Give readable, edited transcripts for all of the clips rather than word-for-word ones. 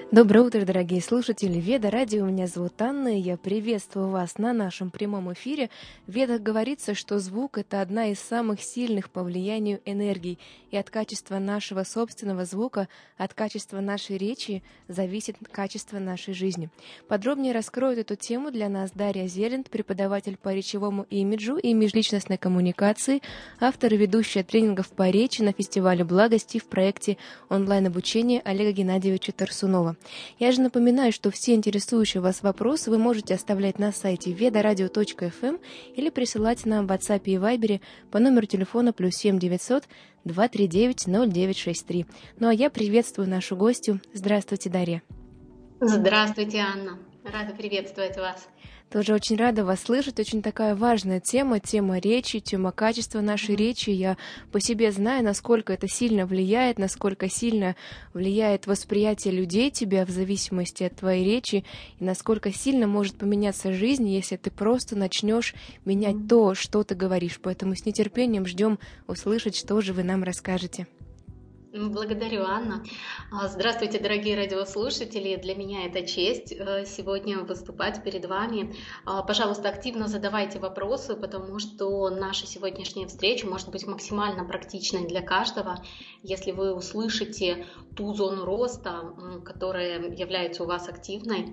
Доброе утро, дорогие слушатели Веда Радио. Меня зовут Анна, и я приветствую вас на нашем прямом эфире. В Ведах говорится, что звук — это одна из самых сильных по влиянию энергий, и от качества нашего собственного звука, от качества нашей речи зависит качество нашей жизни. Подробнее раскроет эту тему для нас Дарья Зелент, преподаватель по речевому имиджу и межличностной коммуникации, автор и ведущая тренингов по речи на фестивале благости в проекте онлайн-обучения Олега Геннадьевича Тарсунова. Я же напоминаю, что все интересующие вас вопросы вы можете оставлять на сайте vedaradio.fm или присылать нам в WhatsApp и Viber по номеру телефона +7 900 239 0963. Ну а я приветствую нашу гостью. Здравствуйте, Дарья. Здравствуйте, Анна. Рада приветствовать вас. Тоже очень рада вас слышать. Очень такая важная тема речи, тема качества нашей речи. Я по себе знаю, насколько это сильно влияет, насколько сильно влияет восприятие людей тебя в зависимости от твоей речи, и насколько сильно может поменяться жизнь, если ты просто начнешь менять то, что ты говоришь. Поэтому с нетерпением ждем услышать, что же вы нам расскажете. Благодарю, Анна. Здравствуйте, дорогие радиослушатели. Для меня это честь сегодня выступать перед вами. Пожалуйста, активно задавайте вопросы, потому что наша сегодняшняя встреча может быть максимально практичной для каждого, если вы услышите ту зону роста, которая является у вас активной.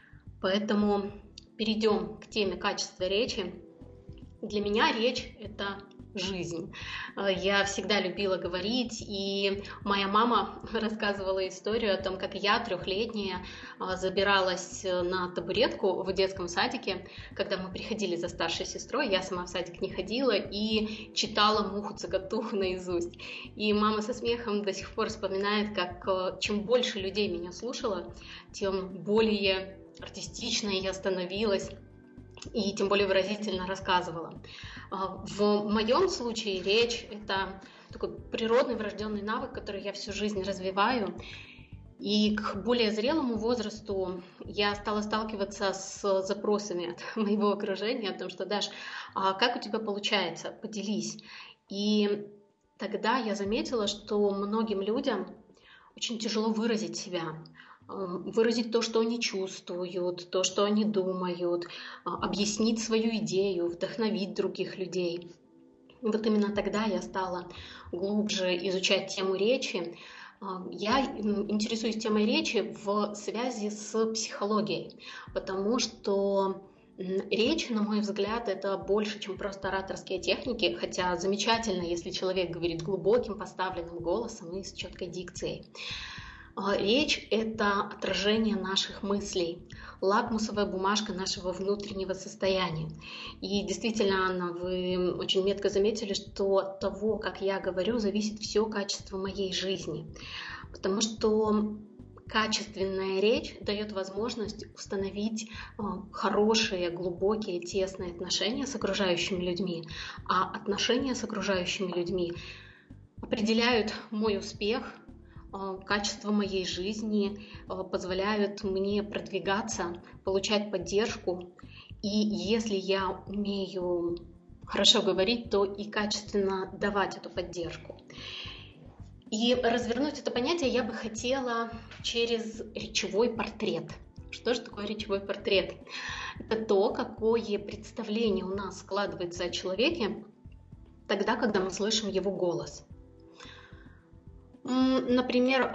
Поэтому перейдем к теме качества речи. Для меня речь — это жизнь. Я всегда любила говорить, и моя мама рассказывала историю о том, как я, 3-летняя, забиралась на табуретку в детском садике, когда мы приходили за старшей сестрой, я сама в садик не ходила, и читала «Муху-цокотуху» наизусть. И мама со смехом до сих пор вспоминает, как чем больше людей меня слушала, тем более артистичной я становилась, и тем более выразительно рассказывала. В моем случае речь — это такой природный врожденный навык, который я всю жизнь развиваю. И к более зрелому возрасту я стала сталкиваться с запросами от моего окружения о том, что: Даш, как у тебя получается? Поделись. И тогда я заметила, что многим людям очень тяжело выразить себя, выразить то, что они чувствуют, то, что они думают, объяснить свою идею, вдохновить других людей. И вот именно тогда я стала глубже изучать тему речи. Я интересуюсь темой речи в связи с психологией, потому что речь, на мой взгляд, это больше, чем просто ораторские техники, хотя замечательно, если человек говорит глубоким, поставленным голосом и с четкой дикцией. Речь — это отражение наших мыслей, лакмусовая бумажка нашего внутреннего состояния. И действительно, Анна, вы очень метко заметили, что от того, как я говорю, зависит все качество моей жизни. Потому что качественная речь дает возможность установить хорошие, глубокие, тесные отношения с окружающими людьми. А отношения с окружающими людьми определяют мой успех, качество моей жизни, позволяют мне продвигаться, получать поддержку. И если я умею хорошо говорить, то и качественно давать эту поддержку. И развернуть это понятие я бы хотела через речевой портрет. Что же такое речевой портрет? Это то, какое представление у нас складывается о человеке тогда, когда мы слышим его голос. Например,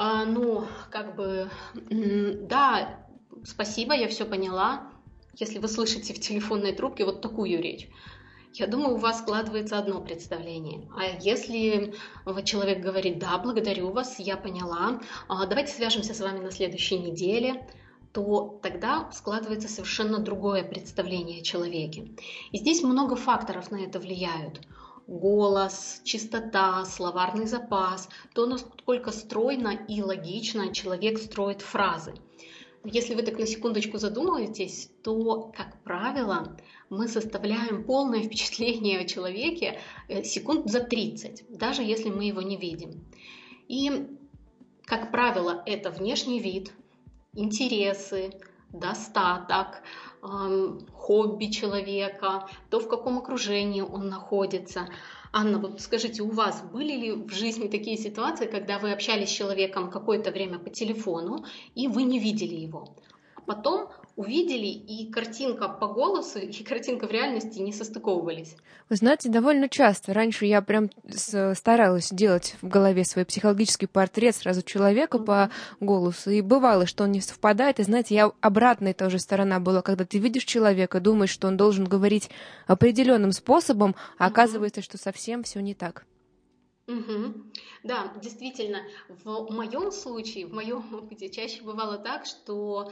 да, спасибо, я все поняла. Если вы слышите в телефонной трубке вот такую речь, я думаю, у вас складывается одно представление. А если человек говорит: да, благодарю вас, я поняла, давайте свяжемся с вами на следующей неделе, то тогда складывается совершенно другое представление о человеке. И здесь много факторов на это влияют. Голос, чистота, словарный запас, то, насколько стройно и логично человек строит фразы. Если вы так на секундочку задумаетесь, то, как правило, мы составляем полное впечатление о человеке секунд за 30, даже если мы его не видим. И, как правило, это внешний вид, интересы, достаток, хобби человека, то, в каком окружении он находится. Анна, вот скажите, у вас были ли в жизни такие ситуации, когда вы общались с человеком какое-то время по телефону, и вы не видели его, а потом увидели, и картинка по голосу, и картинка в реальности не состыковывались? Вы знаете, довольно часто. Раньше я прям старалась делать в голове свой психологический портрет сразу человека по Мгм. голосу. И бывало, что он не совпадает. И знаете, я обратная тоже сторона была, когда ты видишь человека, думаешь, что он должен говорить определенным способом, а Мгм. оказывается, что совсем все не так. Мгм. Да, действительно, в моем случае, в моем опыте чаще бывало так, что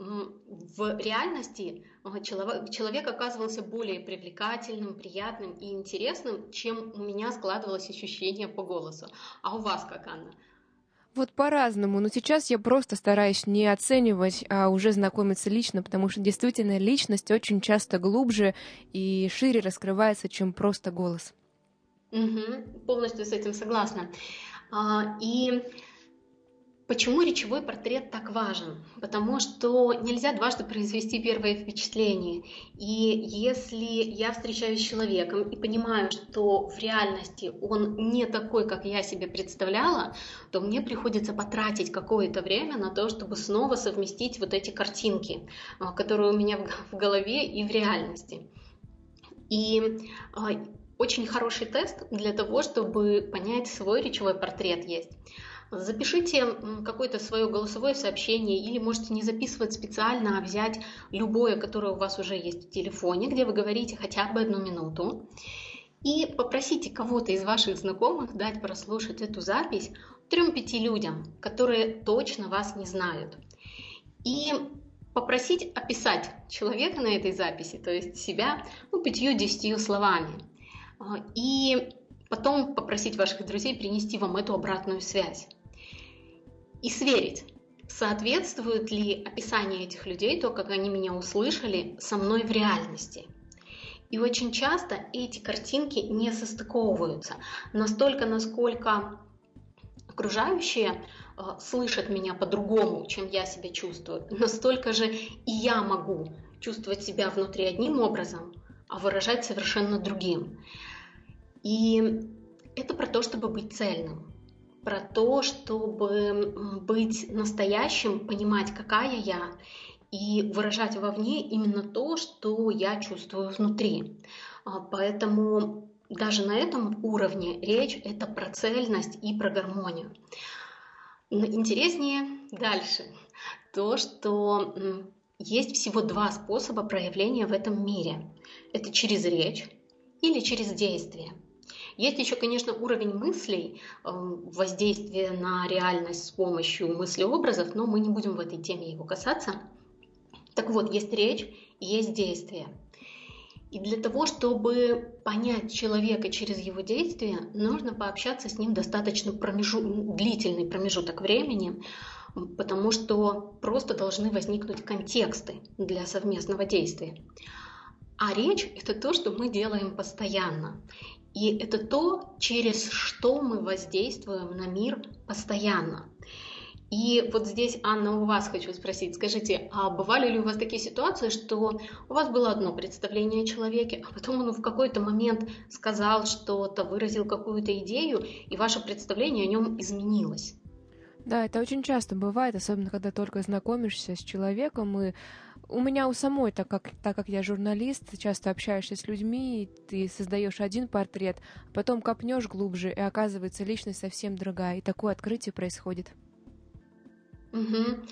в реальности человек оказывался более привлекательным, приятным и интересным, чем у меня складывалось ощущение по голосу. А у вас как, Анна? Вот по-разному, но сейчас я просто стараюсь не оценивать, а уже знакомиться лично, потому что действительно личность очень часто глубже и шире раскрывается, чем просто голос. Мгм. Полностью с этим согласна. И почему речевой портрет так важен? Потому что нельзя дважды произвести первое впечатление. И если я встречаюсь с человеком и понимаю, что в реальности он не такой, как я себе представляла, то мне приходится потратить какое-то время на то, чтобы снова совместить вот эти картинки, которые у меня в голове и в реальности. И а, очень хороший тест для того, чтобы понять свой речевой портрет есть. Запишите какое-то свое голосовое сообщение или можете не записывать специально, а взять любое, которое у вас уже есть в телефоне, где вы говорите хотя бы 1 минуту. И попросите кого-то из ваших знакомых дать прослушать эту запись 3-5 людям, которые точно вас не знают. И попросить описать человека на этой записи, то есть себя, 5-10 словами. И потом попросить ваших друзей принести вам эту обратную связь. И сверить, соответствует ли описание этих людей, то, как они меня услышали, со мной в реальности. И очень часто эти картинки не состыковываются. Настолько, насколько окружающие слышат меня по-другому, чем я себя чувствую, настолько же и я могу чувствовать себя внутри одним образом, а выражать совершенно другим. И это про то, чтобы быть цельным, про то, чтобы быть настоящим, понимать, какая я, и выражать вовне именно то, что я чувствую внутри. Поэтому даже на этом уровне речь — это про цельность и про гармонию. Но интереснее дальше то, что есть всего 2 способа проявления в этом мире. Это через речь или через действие. Есть еще, конечно, уровень мыслей, воздействия на реальность с помощью мыслеобразов, но мы не будем в этой теме его касаться. Так вот, есть речь и есть действие. И для того, чтобы понять человека через его действия, нужно пообщаться с ним достаточно длительный промежуток времени, потому что просто должны возникнуть контексты для совместного действия. А речь — это то, что мы делаем постоянно. И это то, через что мы воздействуем на мир постоянно. И вот здесь, Анна, у вас хочу спросить, скажите, а бывали ли у вас такие ситуации, что у вас было одно представление о человеке, а потом он в какой-то момент сказал что-то, выразил какую-то идею, и ваше представление о нем изменилось? Да, это очень часто бывает, особенно когда только знакомишься с человеком, и у меня у самой, так как я журналист, часто общаешься с людьми, и ты создаешь один портрет, а потом копнешь глубже, и оказывается личность совсем другая, и такое открытие происходит. Мгм.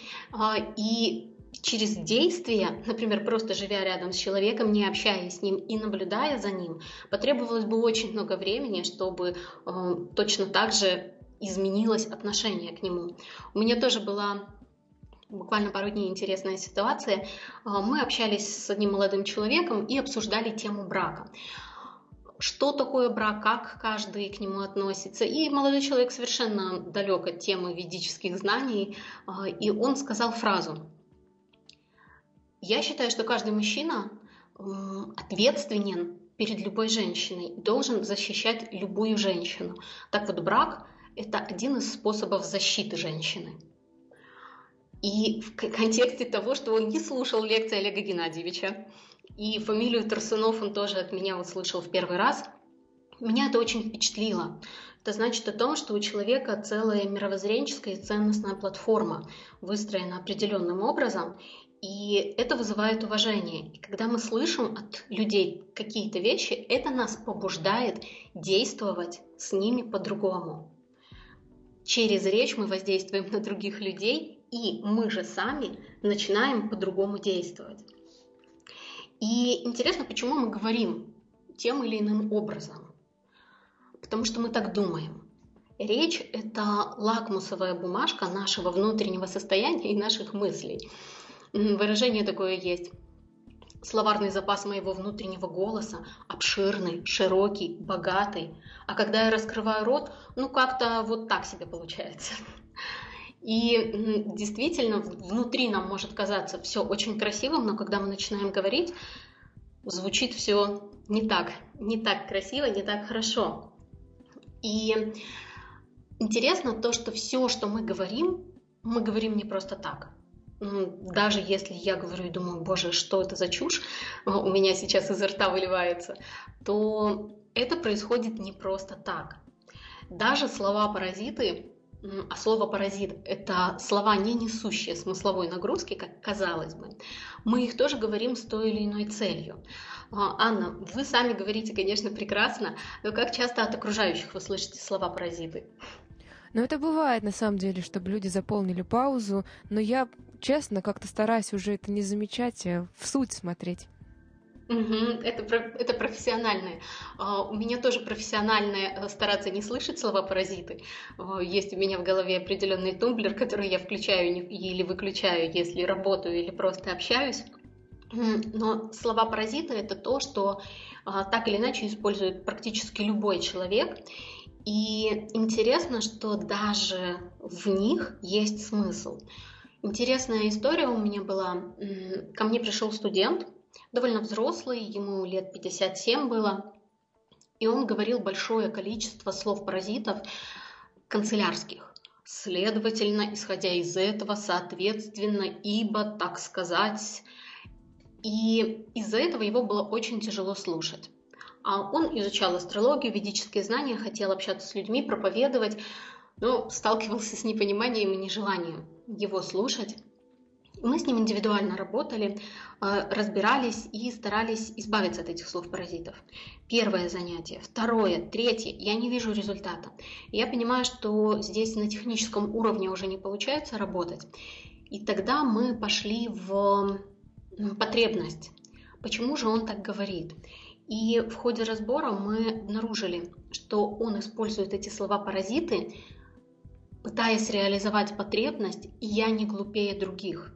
И через действие, например, просто живя рядом с человеком, не общаясь с ним и наблюдая за ним, потребовалось бы очень много времени, чтобы точно так же изменилось отношение к нему. У меня тоже была буквально пару дней интересная ситуация. Мы общались с одним молодым человеком и обсуждали тему брака. Что такое брак, как каждый к нему относится. И молодой человек совершенно далек от темы ведических знаний, и он сказал фразу: «Я считаю, что каждый мужчина ответственен перед любой женщиной, должен защищать любую женщину. Так вот, брак — это один из способов защиты женщины». И в контексте того, что он не слушал лекции Олега Геннадьевича, и фамилию Тарсунов он тоже от меня услышал в первый раз, Меня это очень впечатлило. Это значит о том, что у человека целая мировоззренческая и ценностная платформа, выстроена определенным образом, и это вызывает уважение. И когда мы слышим от людей какие-то вещи, это нас побуждает действовать с ними по-другому. Через речь мы воздействуем на других людей, и мы же сами начинаем по-другому действовать. И интересно, почему мы говорим тем или иным образом. Потому что мы так думаем. Речь – это лакмусовая бумажка нашего внутреннего состояния и наших мыслей. Выражение такое есть. Словарный запас моего внутреннего голоса обширный, широкий, богатый. А когда я раскрываю рот, как-то вот так себе получается. И действительно, внутри нам может казаться все очень красивым, но когда мы начинаем говорить, звучит все не так красиво, не так хорошо. И интересно то, что все, что мы говорим не просто так. Даже если я говорю и думаю, боже, что это за чушь, у меня сейчас изо рта выливается, то это происходит не просто так. Даже слова-паразиты, а слово «паразит» — это слова, не несущие смысловой нагрузки, как казалось бы, мы их тоже говорим с той или иной целью. Анна, вы сами говорите, конечно, прекрасно, но как часто от окружающих вы слышите слова-паразиты? Но это бывает, на самом деле, чтобы люди заполнили паузу, но я, честно, как-то стараюсь уже это не замечать, а в суть смотреть. Это профессиональное. У меня тоже профессиональное стараться не слышать слова-паразиты. Есть у меня в голове определенный тумблер, который я включаю или выключаю, если работаю или просто общаюсь. Но слова-паразиты — это то, что так или иначе использует практически любой человек. И интересно, что даже в них есть смысл. Интересная история у меня была. Ко мне пришел студент, довольно взрослый, ему лет 57 было, и он говорил большое количество слов-паразитов канцелярских. Следовательно, исходя из этого, соответственно, ибо, так сказать. И из-за этого его было очень тяжело слушать. Он изучал астрологию, ведические знания, хотел общаться с людьми, проповедовать, но сталкивался с непониманием и нежеланием его слушать. Мы с ним индивидуально работали, разбирались и старались избавиться от этих слов-паразитов. Первое занятие, второе, третье, я не вижу результата. Я понимаю, что здесь на техническом уровне уже не получается работать. И тогда мы пошли в потребность. Почему же он так говорит? И в ходе разбора мы обнаружили, что он использует эти слова-паразиты, пытаясь реализовать потребность «я не глупее других».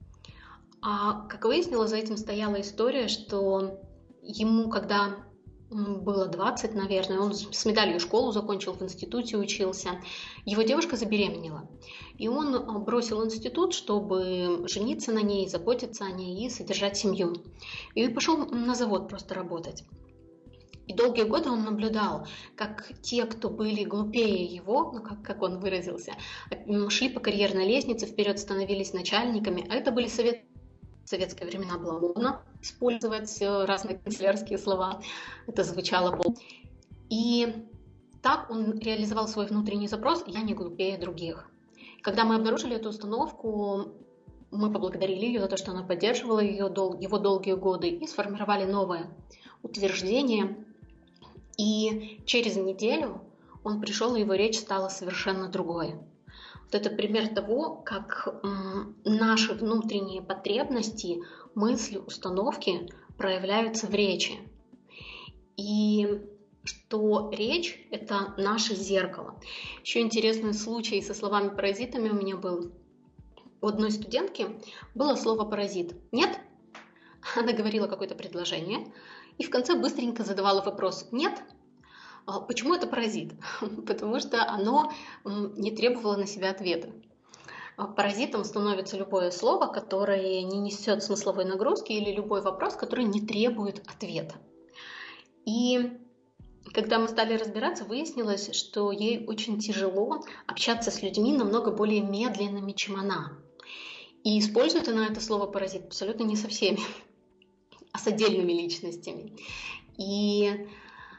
А как выяснилось, за этим стояла история, что ему, когда было 20, наверное, он с медалью школу закончил, в институте учился, его девушка забеременела. И он бросил институт, чтобы жениться на ней, заботиться о ней и содержать семью. И пошел на завод просто работать. И долгие годы он наблюдал, как те, кто были глупее его, как он выразился, шли по карьерной лестнице, вперед становились начальниками, а это были советские. В советские времена было модно использовать разные канцелярские слова. Это звучало плохо. И так он реализовал свой внутренний запрос «я не глупее других». Когда мы обнаружили эту установку, мы поблагодарили ее за то, что она поддерживала его долгие годы, и сформировали новое утверждение. И через неделю он пришел, и его речь стала совершенно другой. Вот это пример того, как наши внутренние потребности, мысли, установки проявляются в речи. И что речь – это наше зеркало. Еще интересный случай со словами-паразитами у меня был. У одной студентки было слово «паразит». «Нет?» Она говорила какое-то предложение и в конце быстренько задавала вопрос «нет?». Почему это паразит? Потому что оно не требовало на себя ответа. Паразитом становится любое слово, которое не несет смысловой нагрузки, или любой вопрос, который не требует ответа. И когда мы стали разбираться, выяснилось, что ей очень тяжело общаться с людьми намного более медленными, чем она. И использует она это слово «паразит» абсолютно не со всеми, а с отдельными личностями. И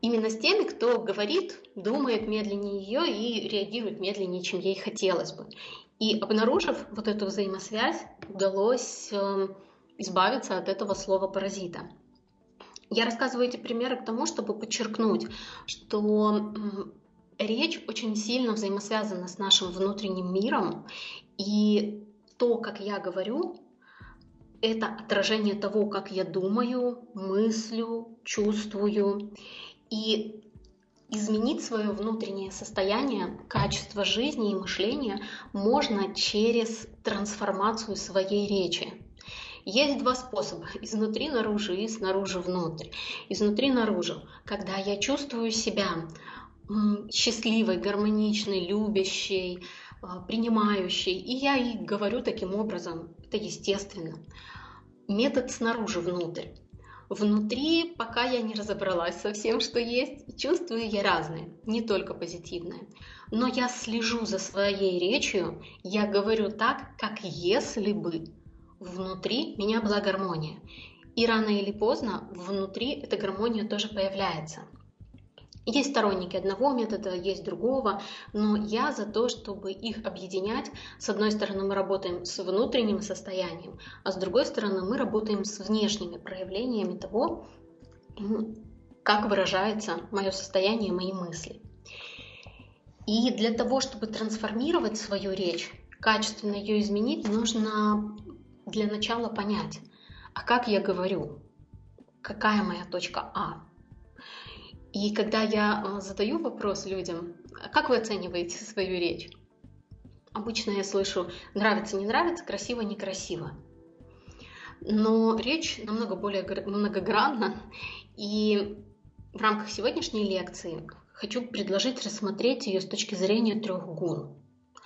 именно с теми, кто говорит, думает медленнее ее и реагирует медленнее, чем ей хотелось бы. И обнаружив вот эту взаимосвязь, удалось избавиться от этого слова-паразита. Я рассказываю эти примеры к тому, чтобы подчеркнуть, что речь очень сильно взаимосвязана с нашим внутренним миром, и то, как я говорю, это отражение того, как я думаю, мыслю, чувствую. И изменить свое внутреннее состояние, качество жизни и мышления можно через трансформацию своей речи. Есть два способа: изнутри наружу и снаружи внутрь. Изнутри наружу, когда я чувствую себя счастливой, гармоничной, любящей, принимающей, и я и говорю таким образом, это естественно. Метод снаружи внутрь. Внутри пока я не разобралась со всем, что есть, чувствую я разные, не только позитивные. Но я слежу за своей речью, я говорю так, как если бы внутри меня была гармония. И рано или поздно внутри эта гармония тоже появляется. Есть сторонники одного метода, есть другого, но я за то, чтобы их объединять. С одной стороны, мы работаем с внутренним состоянием, а с другой стороны, мы работаем с внешними проявлениями того, как выражается мое состояние, мои мысли. И для того, чтобы трансформировать свою речь, качественно ее изменить, нужно для начала понять, а как я говорю, какая моя точка А. И когда я задаю вопрос людям, как вы оцениваете свою речь? Обычно я слышу нравится, не нравится, красиво, некрасиво. Но речь намного более многогранна, и в рамках сегодняшней лекции хочу предложить рассмотреть ее с точки зрения 3 гун.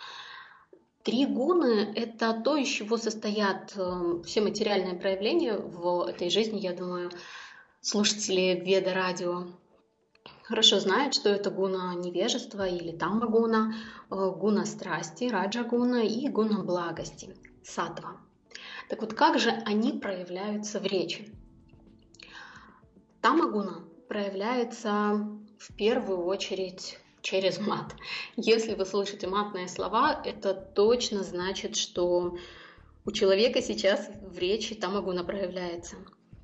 3 гуны – это то, из чего состоят все материальные проявления в этой жизни. Я думаю, слушатели Веда Радио хорошо знают, что это гуна невежества или тамагуна, гуна страсти, раджагуна и гуна благости, саттва. Так вот, как же они проявляются в речи? Тамагуна проявляется в первую очередь через мат. Если вы слышите матные слова, это точно значит, что у человека сейчас в речи тамагуна проявляется.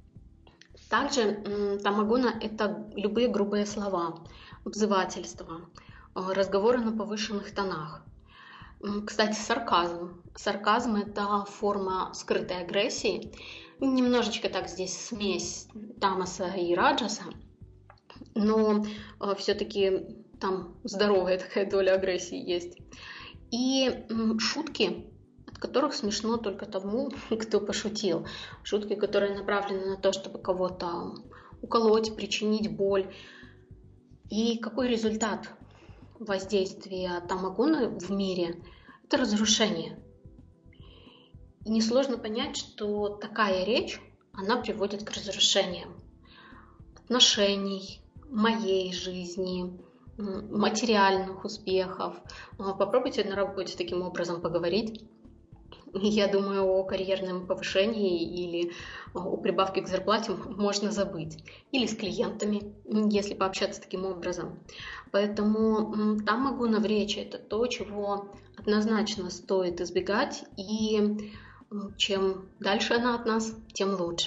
Также тамагуна – это любые грубые слова, обзывательства, разговоры на повышенных тонах. Кстати, сарказм. Сарказм – это форма скрытой агрессии. Немножечко так здесь смесь тамаса и раджаса, но все-таки там здоровая такая доля агрессии есть. И шутки, от которых смешно только тому, кто пошутил. Шутки, которые направлены на то, чтобы кого-то уколоть, причинить боль. И какой результат воздействия тамагуны в мире? Это разрушение. И несложно понять, что такая речь, она приводит к разрушениям отношений, моей жизни, материальных успехов. Попробуйте на работе таким образом поговорить. Я думаю, о карьерном повышении или о прибавке к зарплате можно забыть. Или с клиентами, если пообщаться таким образом. Поэтому тамагуна в речи – это то, чего однозначно стоит избегать. И чем дальше она от нас, тем лучше.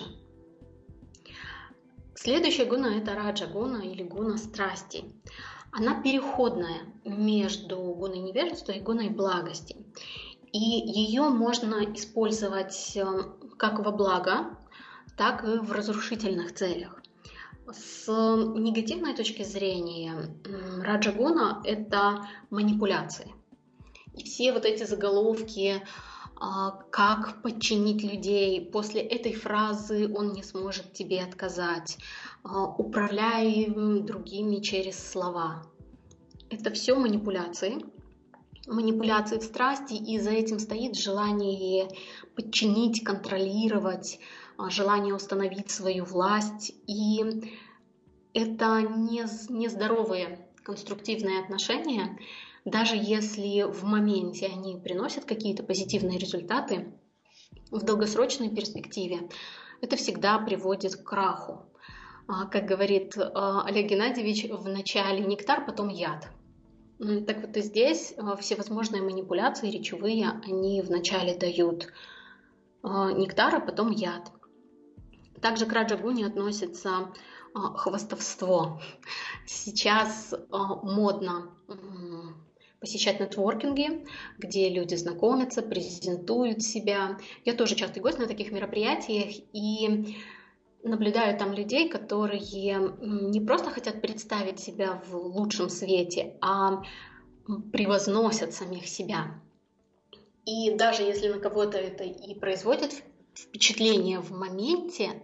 Следующая гуна – это раджа-гуна или гуна страсти. Она переходная между гуной невежества и гуной благости. И ее можно использовать как во благо, так и в разрушительных целях. С негативной точки зрения раджа-гуна – это манипуляции. И все вот эти заголовки, как подчинить людей, после этой фразы он не сможет тебе отказать, управляй другими через слова. Это все манипуляции. Манипуляции в страсти, и за этим стоит желание подчинить, контролировать, желание установить свою власть. И это нездоровые конструктивные отношения. Даже если в моменте они приносят какие-то позитивные результаты, в долгосрочной перспективе это всегда приводит к краху. Как говорит Олег Геннадьевич, вначале нектар, потом яд. Так вот и здесь всевозможные манипуляции речевые, они вначале дают нектар, а потом яд. Также к раджагуне относится хвастовство. Сейчас модно посещать нетворкинги, где люди знакомятся, презентуют себя. Я тоже частый гость на таких мероприятиях и наблюдаю там людей, которые не просто хотят представить себя в лучшем свете, а превозносят самих себя. И даже если на кого-то это и производит впечатление в моменте,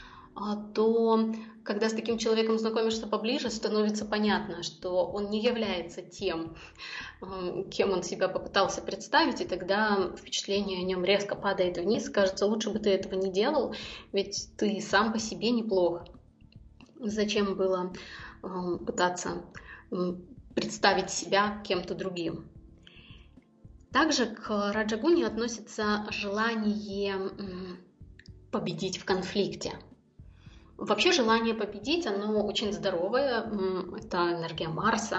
то когда с таким человеком знакомишься поближе, становится понятно, что он не является тем, кем он себя попытался представить, и тогда впечатление о нем резко падает вниз. Кажется, лучше бы ты этого не делал, ведь ты сам по себе неплох. Зачем было пытаться представить себя кем-то другим? Также к раджагуне относится желание победить в конфликте. Вообще желание победить, оно очень здоровое, это энергия Марса,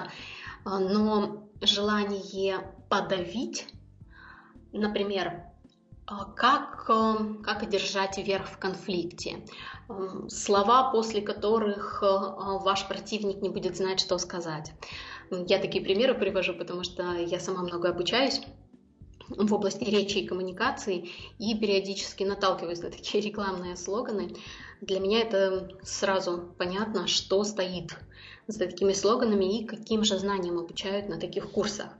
но желание подавить, например, как одержать верх в конфликте, слова, после которых ваш противник не будет знать, что сказать. Я такие примеры привожу, потому что я сама много обучаюсь в области речи и коммуникации и периодически наталкиваюсь на такие рекламные слоганы. Для меня это сразу понятно, что стоит за такими слоганами и каким же знаниям обучают на таких курсах.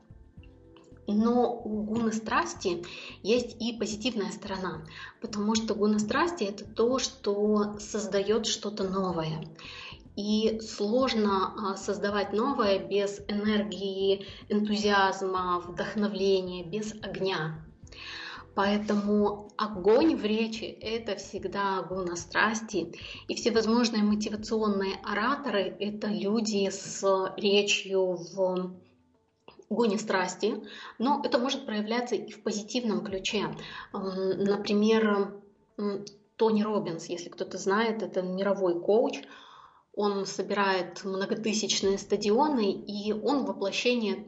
Но у гуны страсти есть и позитивная сторона, потому что гуна страсти — это то, что создает что-то новое. И сложно создавать новое без энергии, энтузиазма, вдохновления, без огня. Поэтому огонь в речи — это всегда гуна страсти. И всевозможные мотивационные ораторы — это люди с речью в гуне страсти. Но это может проявляться и в позитивном ключе. Например, Тони Роббинс, если кто-то знает, это мировой коуч. Он собирает многотысячные стадионы, и он воплощение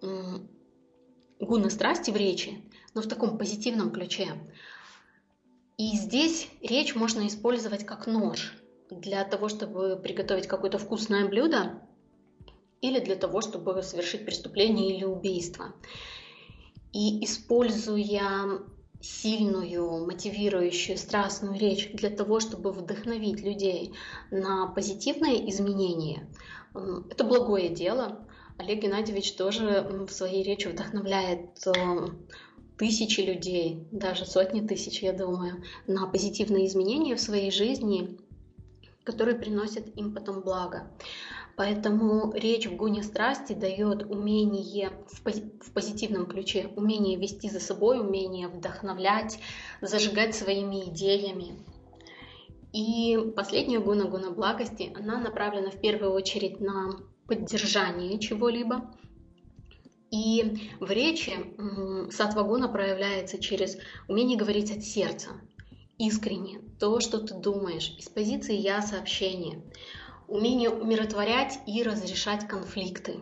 гуны страсти в речи, но в таком позитивном ключе. И здесь речь можно использовать как нож для того, чтобы приготовить какое-то вкусное блюдо или для того, чтобы совершить преступление или убийство. И используя сильную, мотивирующую, страстную речь для того, чтобы вдохновить людей на позитивные изменения, это благое дело. Олег Геннадьевич тоже в своей речи вдохновляет тысячи людей, даже сотни тысяч, я думаю, на позитивные изменения в своей жизни, которые приносят им потом благо. Поэтому речь в гуне страсти дает умение в позитивном ключе, умение вести за собой, умение вдохновлять, зажигать своими идеями. И последняя гуна, гуна благости, она направлена в первую очередь на поддержание чего-либо. И в речи саттва-гуна проявляется через умение говорить от сердца, искренне, то, что ты думаешь, из позиции «я» сообщения. Умение умиротворять и разрешать конфликты.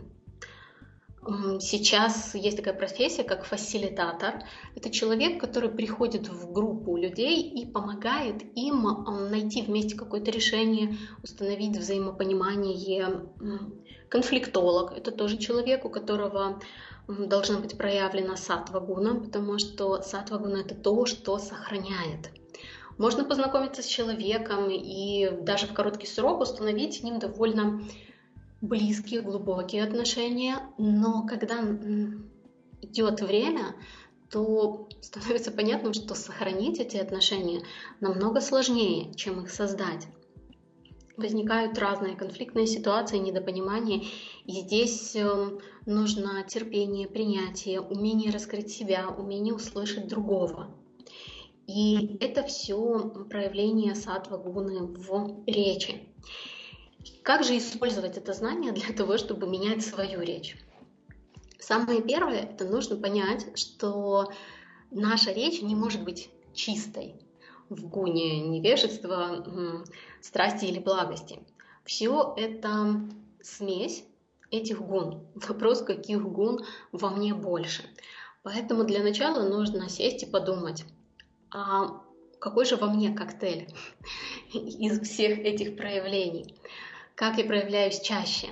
Сейчас есть такая профессия, как фасилитатор. Это человек, который приходит в группу людей и помогает им найти вместе какое-то решение, установить взаимопонимание. Конфликтолог — это тоже человек, у которого должна быть проявлена саттва-гуна, потому что саттва-гуна — это то, что сохраняет. Можно познакомиться с человеком и даже в короткий срок установить с ним довольно близкие, глубокие отношения, но когда идет время, то становится понятным, что сохранить эти отношения намного сложнее, чем их создать. Возникают разные конфликтные ситуации, недопонимания, и здесь нужно терпение, принятие, умение раскрыть себя, умение услышать другого. И это все проявление саттва-гуны в речи. Как же использовать это знание для того, чтобы менять свою речь? Самое первое, это нужно понять, что наша речь не может быть чистой. в гуне невежества, страсти или благости. Все это смесь этих гун. Вопрос, каких гун во мне больше. Поэтому для начала нужно сесть и подумать, а какой же во мне коктейль из всех этих проявлений? Как я проявляюсь чаще?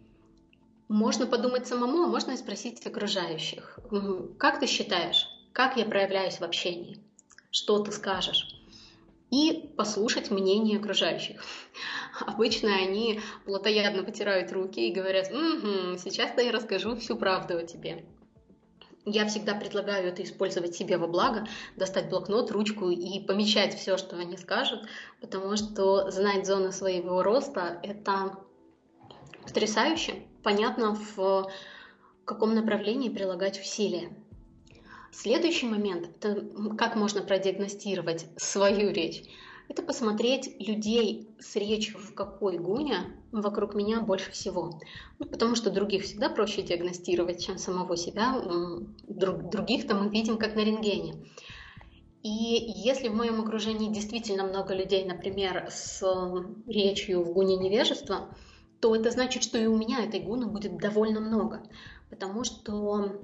Можно подумать самому, а можно и спросить окружающих. Как ты считаешь, как я проявляюсь в общении? Что ты скажешь? И послушать мнение окружающих. Обычно они плотоядно потирают руки и говорят: сейчас-то я расскажу всю правду о тебе. Я всегда предлагаю это использовать себе во благо, достать блокнот, ручку и помечать все, что они скажут, потому что знать зону своего роста — это потрясающе. Понятно, в каком направлении прилагать усилия. Следующий момент — это как можно продиагностировать свою речь. Это посмотреть людей с речью в какой гуне вокруг меня больше всего. Потому что других всегда проще диагностировать, чем самого себя. Других-то мы видим как на рентгене. И если в моем окружении действительно много людей, например, с речью в гуне невежества, то это значит, что и у меня этой гуны будет довольно много. Потому что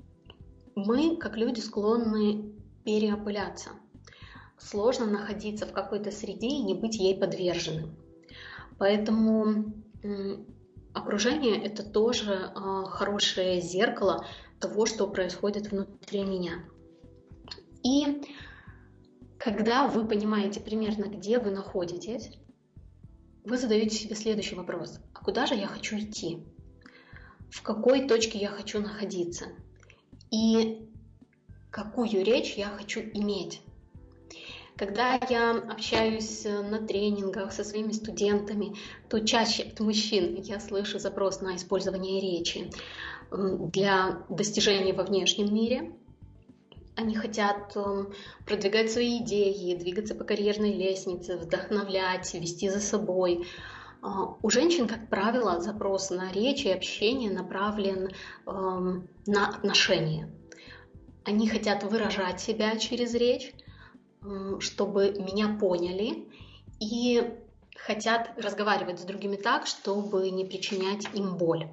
мы, как люди, склонны переопыляться. Сложно находиться в какой-то среде и не быть ей подверженным. Поэтому окружение — это тоже хорошее зеркало того, что происходит внутри меня. И когда вы понимаете примерно, где вы находитесь, вы задаете себе следующий вопрос: а куда же я хочу идти? В какой точке я хочу находиться? И какую речь я хочу иметь? Когда я общаюсь на тренингах со своими студентами, то чаще от мужчин я слышу запрос на использование речи для достижений во внешнем мире. Они хотят продвигать свои идеи, двигаться по карьерной лестнице, вдохновлять, вести за собой. У женщин, как правило, запрос на речь и общение направлен на отношения. Они хотят выражать себя через речь, чтобы меня поняли, и хотят разговаривать с другими так, чтобы не причинять им боль.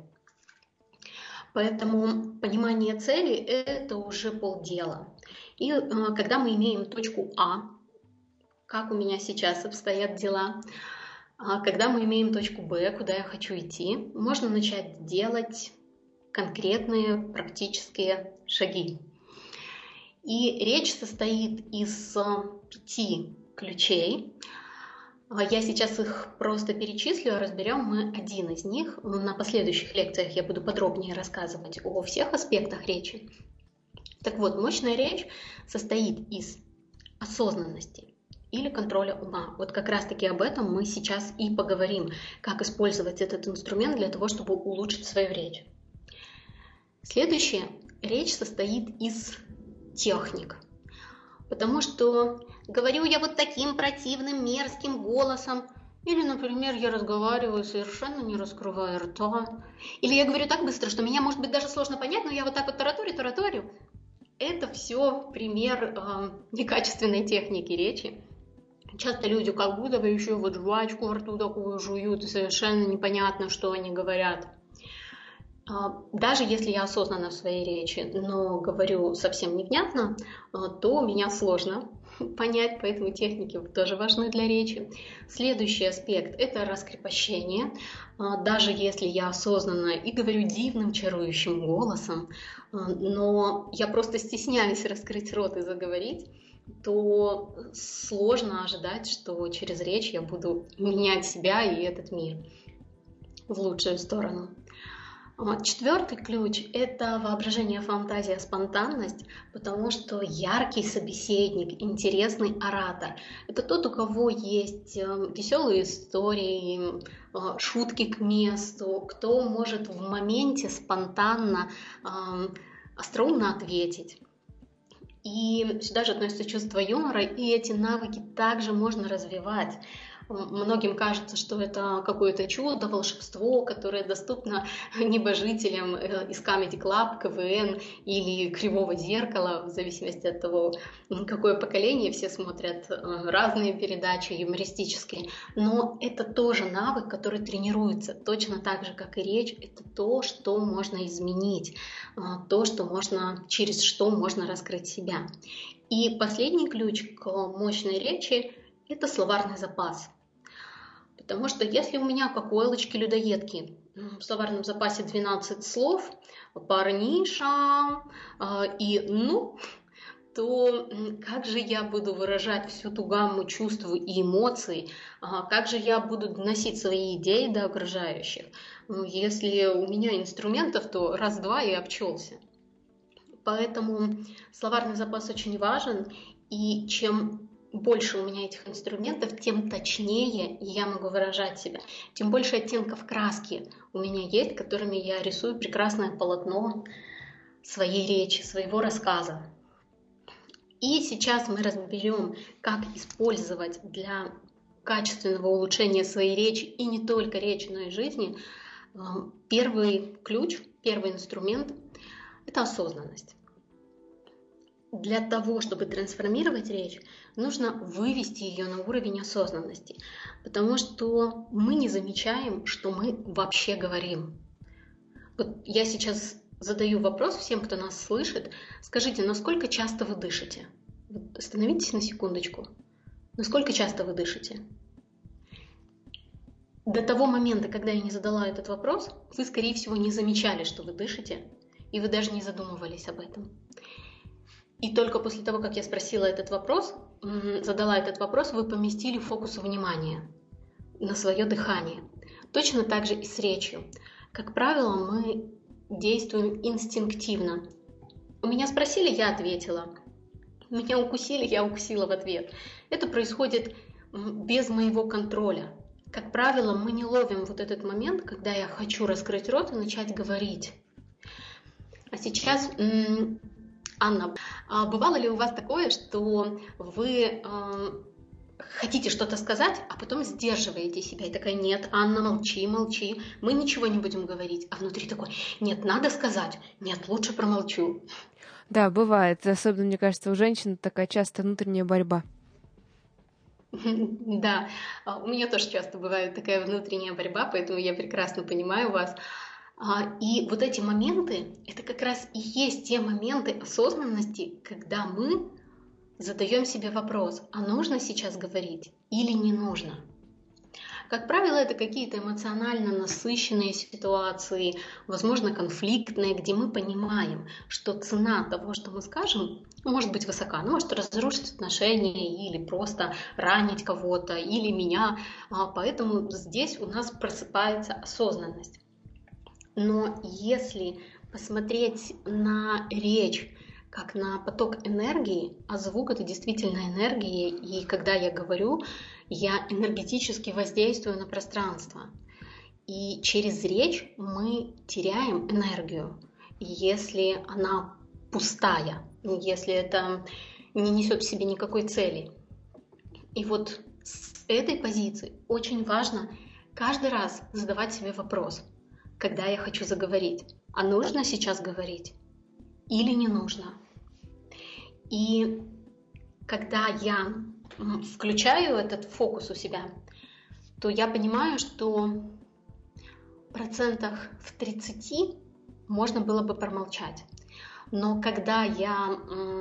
Поэтому понимание цели — это уже полдела. И когда мы имеем точку А, как у меня сейчас обстоят дела, когда мы имеем точку Б, куда я хочу идти, можно начать делать конкретные практические шаги. И речь состоит из 5 ключей. Я сейчас их просто перечислю, а разберем мы один из них. На последующих лекциях я буду подробнее рассказывать о всех аспектах речи. Так вот, мощная речь состоит из осознанности или контроля ума. Вот как раз-таки об этом мы сейчас и поговорим, как использовать этот инструмент для того, чтобы улучшить свою речь. Следующее. Речь состоит из техник. Потому что говорю я вот таким противным, мерзким голосом, или, например, я разговариваю совершенно не раскрывая рта, или я говорю так быстро, что меня, может быть, даже сложно понять, но я вот так вот тараторю. Это все пример некачественной техники речи. Часто люди как будто бы еще вот жвачку во рту такую жуют, и совершенно непонятно, что они говорят. Даже если я осознанна в своей речи, но говорю совсем невнятно, то меня сложно понять, поэтому техники тоже важны для речи. Следующий аспект — это раскрепощение. Даже если я осознанно и говорю дивным, чарующим голосом, но я просто стесняюсь раскрыть рот и заговорить, то сложно ожидать, что через речь я буду менять себя и этот мир в лучшую сторону. 4-й ключ — это воображение, фантазия, спонтанность, потому что яркий собеседник, интересный оратор — это тот, у кого есть веселые истории, шутки к месту, кто может в моменте спонтанно, остроумно ответить. И сюда же относится чувство юмора, и эти навыки также можно развивать. Многим кажется, что это какое-то чудо, волшебство, которое доступно небожителям из Comedy Club, КВН или Кривого зеркала, в зависимости от того, какое поколение, все смотрят разные передачи юмористические. Но это тоже навык, который тренируется, точно так же, как и речь. Это то, что можно изменить, то, что можно, через что можно раскрыть себя. И последний ключ к мощной речи – это словарный запас. Потому что если у меня, как у Эллочки-людоедки, в словарном запасе 12 слов, парниша и «ну», то как же я буду выражать всю ту гамму чувств и эмоций, как же я буду доносить свои идеи до окружающих, если у меня инструментов, то раз-два и обчелся. Поэтому словарный запас очень важен, и чем больше у меня этих инструментов, тем точнее я могу выражать себя, тем больше оттенков краски у меня есть, которыми я рисую прекрасное полотно своей речи, своего рассказа. И сейчас мы разберем, как использовать для качественного улучшения своей речи, и не только речи, но и жизни, первый ключ, первый инструмент – это осознанность. Для того, чтобы трансформировать речь, нужно вывести ее на уровень осознанности, потому что мы не замечаем, что мы вообще говорим. Вот я сейчас задаю вопрос всем, кто нас слышит. Скажите, насколько часто вы дышите? Вот остановитесь на секундочку. Насколько часто вы дышите? До того момента, когда я не задала этот вопрос, вы, скорее всего, не замечали, что вы дышите, и вы даже не задумывались об этом. И только после того, как я спросила этот вопрос, задала этот вопрос, вы поместили фокус внимания на свое дыхание. Точно так же и с речью. Как правило, мы действуем инстинктивно. У меня спросили, я ответила. Меня укусили, я укусила в ответ. Это происходит без моего контроля. Как правило, мы не ловим вот этот момент, когда я хочу раскрыть рот и начать говорить. А сейчас, Анна, бывало ли у вас такое, что вы хотите что-то сказать, а потом сдерживаете себя и такая: нет, Анна, молчи, молчи, мы ничего не будем говорить, а внутри такой: нет, надо сказать, нет, лучше промолчу. Да, бывает. Особенно, мне кажется, у женщин такая часто внутренняя борьба. Да, у меня тоже часто бывает такая внутренняя борьба, поэтому я прекрасно понимаю вас. И вот эти моменты, это как раз и есть те моменты осознанности, когда мы задаем себе вопрос, а нужно сейчас говорить или не нужно. Как правило, это какие-то эмоционально насыщенные ситуации, возможно, конфликтные, где мы понимаем, что цена того, что мы скажем, может быть высока, она может разрушить отношения или просто ранить кого-то, или меня. Поэтому здесь у нас просыпается осознанность. Но если посмотреть на речь как на поток энергии, а звук — это действительно энергия, и когда я говорю, я энергетически воздействую на пространство. И через речь мы теряем энергию, если она пустая, если это не несет в себе никакой цели. И вот с этой позиции очень важно каждый раз задавать себе вопрос, когда я хочу заговорить, а нужно сейчас говорить или не нужно. И когда я включаю этот фокус у себя, то я понимаю, что процентах в 30 можно было бы промолчать. Но когда я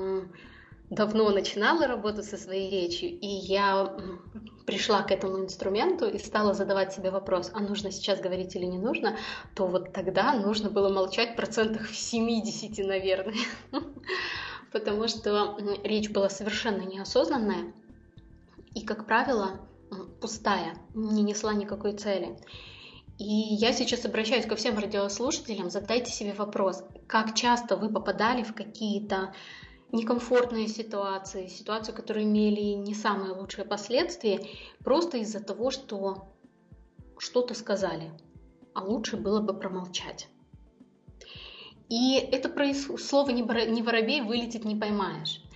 давно начинала работу со своей речью, и я пришла к этому инструменту и стала задавать себе вопрос, а нужно сейчас говорить или не нужно, то вот тогда нужно было молчать процентах в 70, наверное. Потому что речь была совершенно неосознанная и, как правило, пустая, не несла никакой цели. И я сейчас обращаюсь ко всем радиослушателям, задайте себе вопрос, как часто вы попадали в какие-то некомфортные ситуации, которые имели не самые лучшие последствия, просто из-за того, что что-то сказали, а лучше было бы промолчать. И это слово «не воробей» вылетит не поймаешь.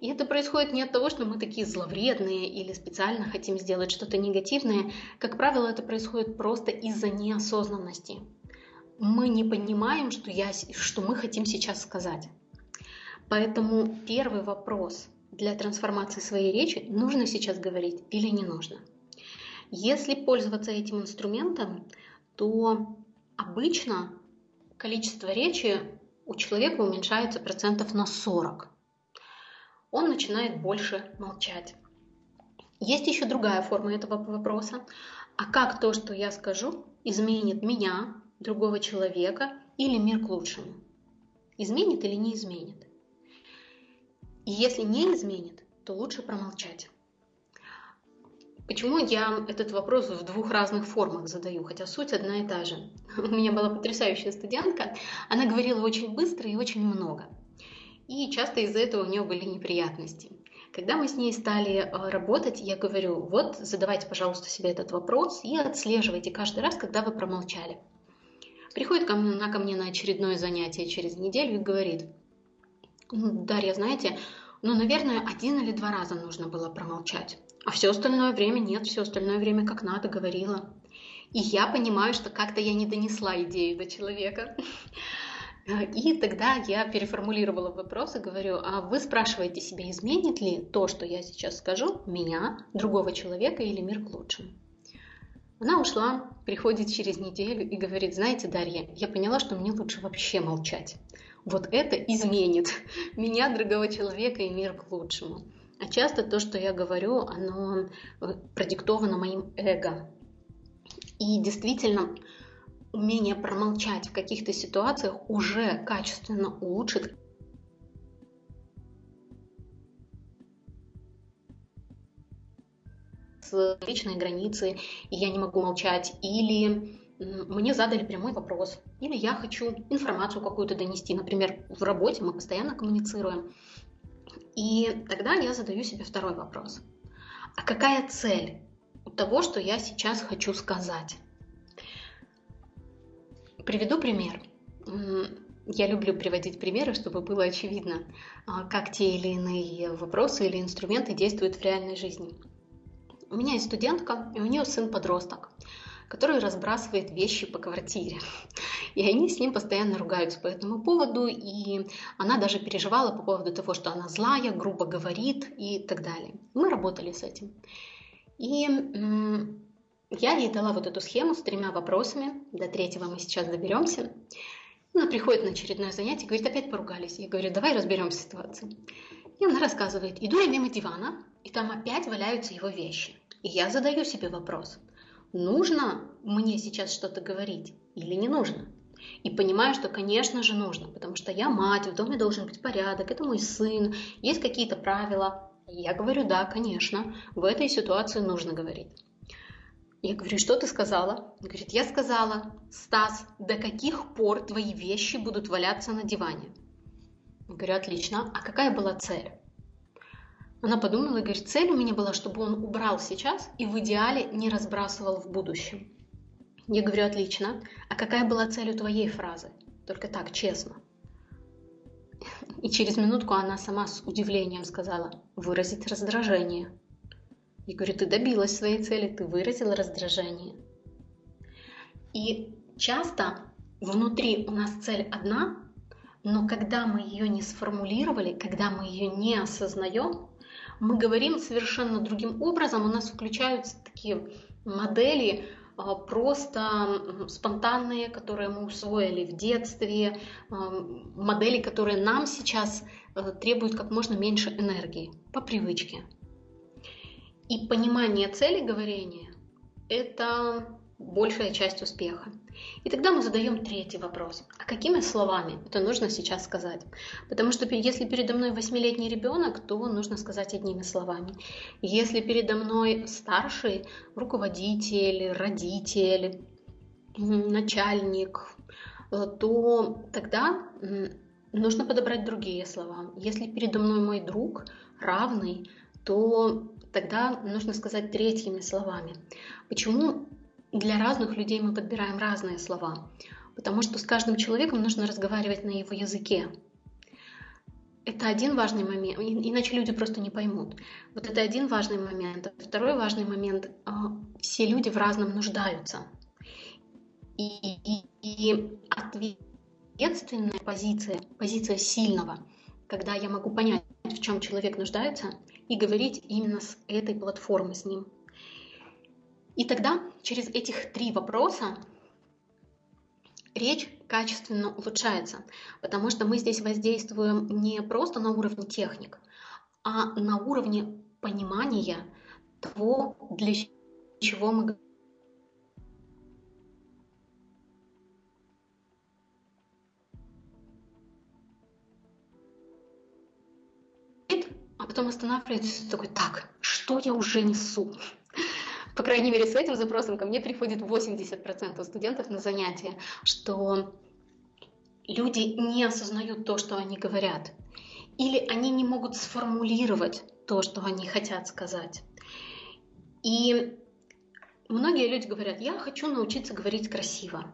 И это происходит не от того, что мы такие зловредные или специально хотим сделать что-то негативное. Как правило, это происходит просто из-за неосознанности. Мы не понимаем, что мы хотим сейчас сказать. Поэтому первый вопрос для трансформации своей речи: нужно сейчас говорить или не нужно? Если пользоваться этим инструментом, то обычно количество речи у человека уменьшается процентов на 40. Он начинает больше молчать. Есть еще другая форма этого вопроса. А как то, что я скажу, изменит меня, другого человека или мир к лучшему? Изменит или не изменит? И если не изменит, то лучше промолчать. Почему я этот вопрос в двух разных формах задаю, хотя суть одна и та же? У меня была потрясающая студентка, она говорила очень быстро и очень много. И часто из-за этого у нее были неприятности. Когда мы с ней стали работать, я говорю: вот задавайте, пожалуйста, себе этот вопрос и отслеживайте каждый раз, когда вы промолчали. Приходит она ко мне на очередное занятие через неделю и говорит: Дарья, знаете, наверное, 1 или 2 раза нужно было промолчать. А все остальное время нет, все остальное время как надо говорила. И я понимаю, что как-то я не донесла идею до человека. И тогда я переформулировала вопрос и говорю: а вы спрашиваете себя, изменит ли то, что я сейчас скажу, меня, другого человека или мир к лучшему? Она ушла, приходит через неделю и говорит: знаете, Дарья, я поняла, что мне лучше вообще молчать. Вот это изменит меня, другого человека и мир к лучшему. А часто то, что я говорю, оно продиктовано моим эго. И действительно, умение промолчать в каких-то ситуациях уже качественно улучшит личные границы, и я не могу молчать, или мне задали прямой вопрос, или я хочу информацию какую-то донести. Например, в работе мы постоянно коммуницируем. И тогда я задаю себе второй вопрос. А какая цель у того, что я сейчас хочу сказать? Приведу пример. Я люблю приводить примеры, чтобы было очевидно, как те или иные вопросы или инструменты действуют в реальной жизни. У меня есть студентка, и у нее сын-подросток, который разбрасывает вещи по квартире. И они с ним постоянно ругаются по этому поводу, и она даже переживала по поводу того, что она злая, грубо говорит и так далее. Мы работали с этим. И я ей дала вот эту схему с 3 вопросами, до 3-го мы сейчас доберемся. Она приходит на очередное занятие и говорит: опять поругались. Я говорю: давай разберем ситуацию. И она рассказывает: иду я мимо дивана, и там опять валяются его вещи. И я задаю себе вопрос: нужно мне сейчас что-то говорить или не нужно? И понимаю, что, конечно же, нужно, потому что я мать, в доме должен быть порядок, это мой сын, есть какие-то правила. И я говорю: да, конечно, в этой ситуации нужно говорить. Я говорю: что ты сказала? Он говорит: я сказала: Стас, до каких пор твои вещи будут валяться на диване? Я говорю: отлично, а какая была цель? Она подумала и говорит: цель у меня была, чтобы он убрал сейчас и в идеале не разбрасывал в будущем. Я говорю: отлично, а какая была цель у твоей фразы? Только так, честно. И через минутку она сама с удивлением сказала: выразить раздражение. Я говорю: ты добилась своей цели, ты выразила раздражение. И часто внутри у нас цель одна, но когда мы ее не сформулировали, когда мы ее не осознаем, мы говорим совершенно другим образом, у нас включаются такие модели просто спонтанные, которые мы усвоили в детстве, модели, которые нам сейчас требуют как можно меньше энергии, по привычке. И понимание цели говорения – это большая часть успеха. И тогда мы задаем 3-й вопрос. А какими словами это нужно сейчас сказать? Потому что если передо мной 8-летний ребенок, то нужно сказать одними словами. Если передо мной старший руководитель, родитель, начальник, то тогда нужно подобрать другие слова. Если передо мной мой друг, равный, то тогда нужно сказать 3-ми словами. Почему для разных людей мы подбираем разные слова? Потому что с каждым человеком нужно разговаривать на его языке. Это один важный момент, иначе люди просто не поймут. Вот это один важный момент. Второй важный момент, все люди в разном нуждаются. И ответственная позиция сильного, когда я могу понять, в чем человек нуждается, и говорить именно с этой платформы с ним. И тогда через этих 3 вопроса речь качественно улучшается, потому что мы здесь воздействуем не просто на уровне техник, а на уровне понимания того, для чего мы говорим. А потом останавливается такой: так, что я уже несу? По крайней мере, с этим запросом ко мне приходит 80% студентов на занятия, что люди не осознают то, что они говорят, или они не могут сформулировать то, что они хотят сказать. И многие люди говорят: я хочу научиться говорить красиво.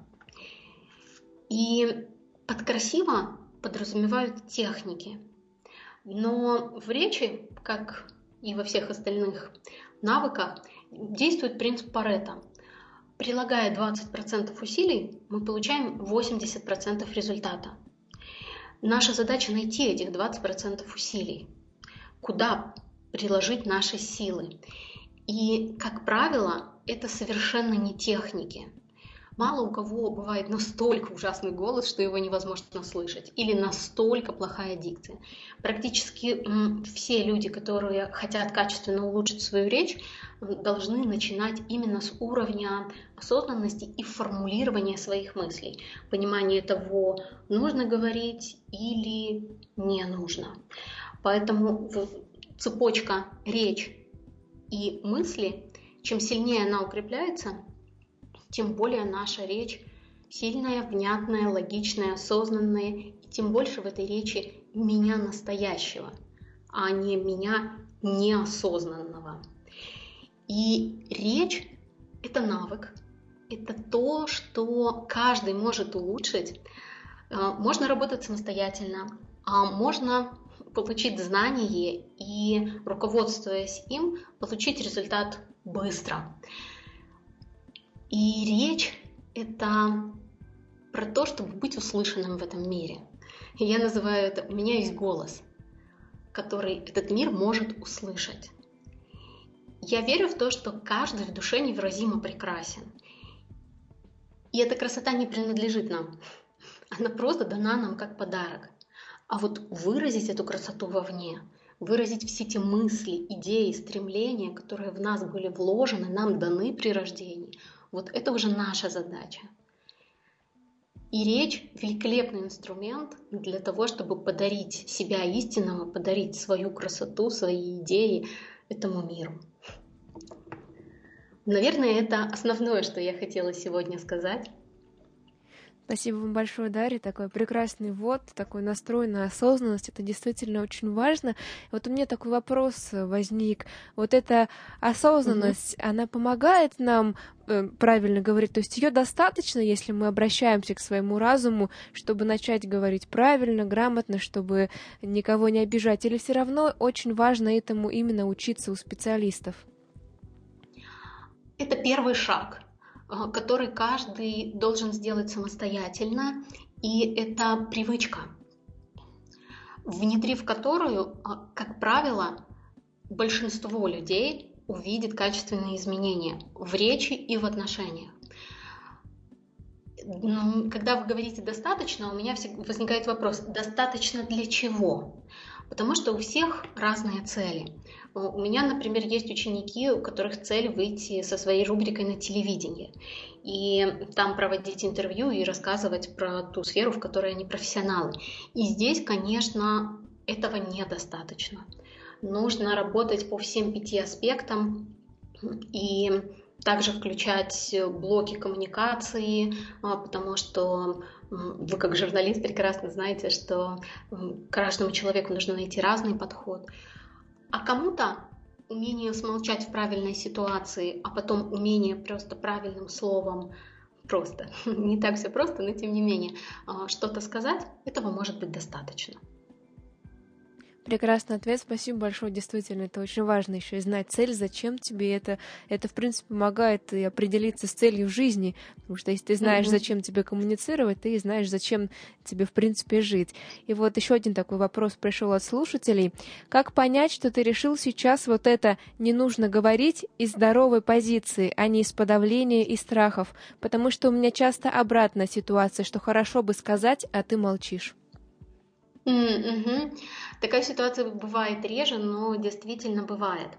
И под красиво подразумевают техники. Но в речи, как и во всех остальных навыках, действует принцип Парето. Прилагая 20% усилий, мы получаем 80% результата. Наша задача найти этих 20% усилий, куда приложить наши силы. И, как правило, это совершенно не техники. Мало у кого бывает настолько ужасный голос, что его невозможно слышать, или настолько плохая дикция. Практически все люди, которые хотят качественно улучшить свою речь, должны начинать именно с уровня осознанности и формулирования своих мыслей, понимания того, нужно говорить или не нужно. Поэтому цепочка речь и мысли, чем сильнее она укрепляется, тем более наша речь сильная, внятная, логичная, осознанная, и тем больше в этой речи меня настоящего, а не меня неосознанного. И речь — это навык, это то, что каждый может улучшить. Можно работать самостоятельно, а можно получить знание и, руководствуясь им, получить результат быстро. И речь — это про то, чтобы быть услышанным в этом мире. И я называю это: у меня есть голос, который этот мир может услышать. Я верю в то, что каждый в душе невыразимо прекрасен. И эта красота не принадлежит нам. Она просто дана нам как подарок. А вот выразить эту красоту вовне, выразить все те мысли, идеи, стремления, которые в нас были вложены, нам даны при рождении, вот это уже наша задача. И речь — великолепный инструмент для того, чтобы подарить себя истинному, подарить свою красоту, свои идеи этому миру. Наверное, это основное, что я хотела сегодня сказать. Спасибо вам большое, Дарья. Такой прекрасный ввод, такой настрой на осознанность. Это действительно очень важно. Вот у меня такой вопрос возник. Вот эта осознанность, она помогает нам правильно говорить? То есть ее достаточно, если мы обращаемся к своему разуму, чтобы начать говорить правильно, грамотно, чтобы никого не обижать? Или все равно очень важно этому именно учиться у специалистов? Это первый шаг, который каждый должен сделать самостоятельно, и это привычка, внедрив которую, как правило, большинство людей увидит качественные изменения в речи и в отношениях. Когда вы говорите «достаточно», у меня возникает вопрос: достаточно для чего? Потому что у всех разные цели. У меня, например, есть ученики, у которых цель выйти со своей рубрикой на телевидение и там проводить интервью и рассказывать про ту сферу, в которой они профессионалы. И здесь, конечно, этого недостаточно. Нужно работать по всем 5 аспектам и также включать блоки коммуникации, потому что вы, как журналист, прекрасно знаете, что каждому человеку нужно найти разный подход. А кому-то умение смолчать в правильной ситуации, а потом умение просто правильным словом, просто, не так все просто, но тем не менее, что-то сказать, этого может быть достаточно. Прекрасный ответ, спасибо большое. Действительно, это очень важно еще и знать цель, зачем тебе это. Это, в принципе, помогает и определиться с целью в жизни, потому что если ты знаешь, Мгм. зачем тебе коммуницировать, ты знаешь, зачем тебе, в принципе, жить. И вот еще один такой вопрос пришел от слушателей. Как понять, что ты решил сейчас вот это не нужно говорить из здоровой позиции, а не из подавления и страхов? Потому что у меня часто обратная ситуация, что хорошо бы сказать, а ты молчишь. Мгм. Такая ситуация бывает реже, но действительно бывает.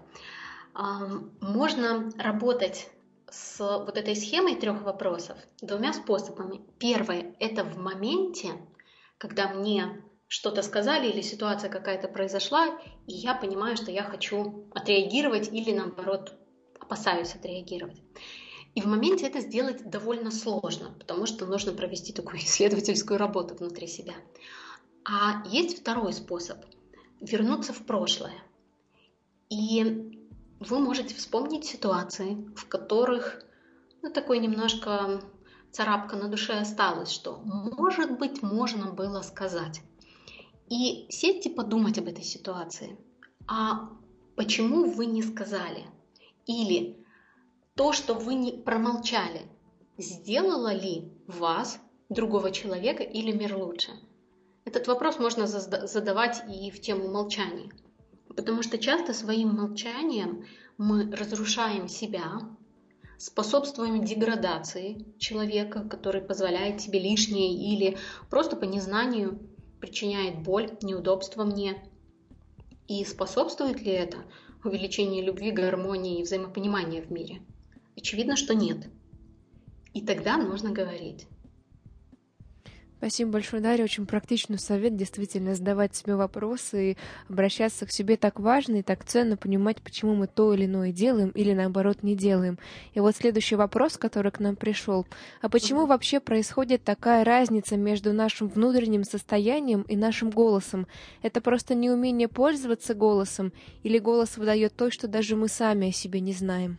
Можно работать с вот этой схемой 3 вопросов двумя способами. Первое — это в моменте, когда мне что-то сказали или ситуация какая-то произошла, и я понимаю, что я хочу отреагировать или, наоборот, опасаюсь отреагировать. И в моменте это сделать довольно сложно, потому что нужно провести такую исследовательскую работу внутри себя. А есть второй способ — вернуться в прошлое. И вы можете вспомнить ситуации, в которых, такой немножко царапка на душе осталась, что, может быть, можно было сказать. И сесть и подумать об этой ситуации. А почему вы не сказали? Или то, что вы не промолчали, сделало ли вас, другого человека, или мир лучше? Этот вопрос можно задавать и в тему молчания. Потому что часто своим молчанием мы разрушаем себя, способствуем деградации человека, который позволяет себе лишнее или просто по незнанию причиняет боль, неудобства мне. И способствует ли это увеличению любви, гармонии и взаимопонимания в мире? Очевидно, что нет. И тогда нужно говорить. Спасибо большое, Дарья. Очень практичный совет. Действительно, задавать себе вопросы и обращаться к себе так важно и так ценно понимать, почему мы то или иное делаем или, наоборот, не делаем. И вот следующий вопрос, который к нам пришел. А почему вообще происходит такая разница между нашим внутренним состоянием и нашим голосом? Это просто неумение пользоваться голосом или голос выдает то, что даже мы сами о себе не знаем?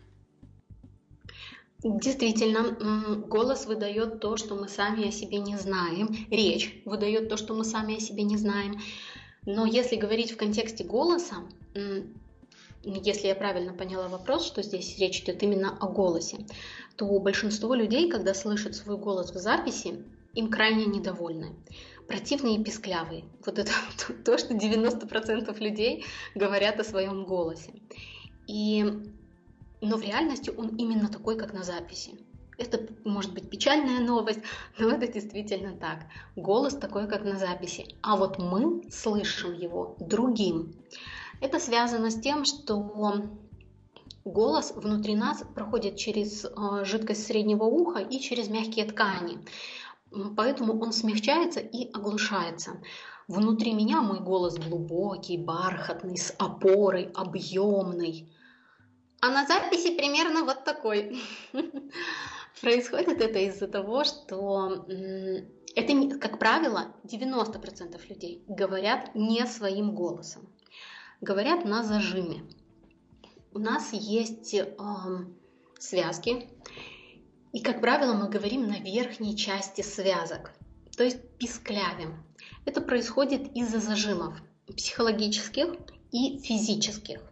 Действительно, голос выдает то, что мы сами о себе не знаем. Речь выдает то, что мы сами о себе не знаем. Но если говорить в контексте голоса, если я правильно поняла вопрос, что здесь речь идет именно о голосе, то большинство людей, когда слышат свой голос в записи, им крайне недовольны. Противные и писклявые. Вот это то, что 90% людей говорят о своем голосе. Но в реальности он именно такой, как на записи. Это может быть печальная новость, но это действительно так. Голос такой, как на записи. А вот мы слышим его другим. Это связано с тем, что голос внутри нас проходит через жидкость среднего уха и через мягкие ткани. Поэтому он смягчается и оглушается. Внутри меня мой голос глубокий, бархатный, с опорой, объемный. А на записи примерно вот такой. Происходит это из-за того, что это, как правило, 90% людей говорят не своим голосом. Говорят на зажиме. У нас есть связки, и, как правило, мы говорим на верхней части связок, то есть писклявим. Это происходит из-за зажимов психологических и физических.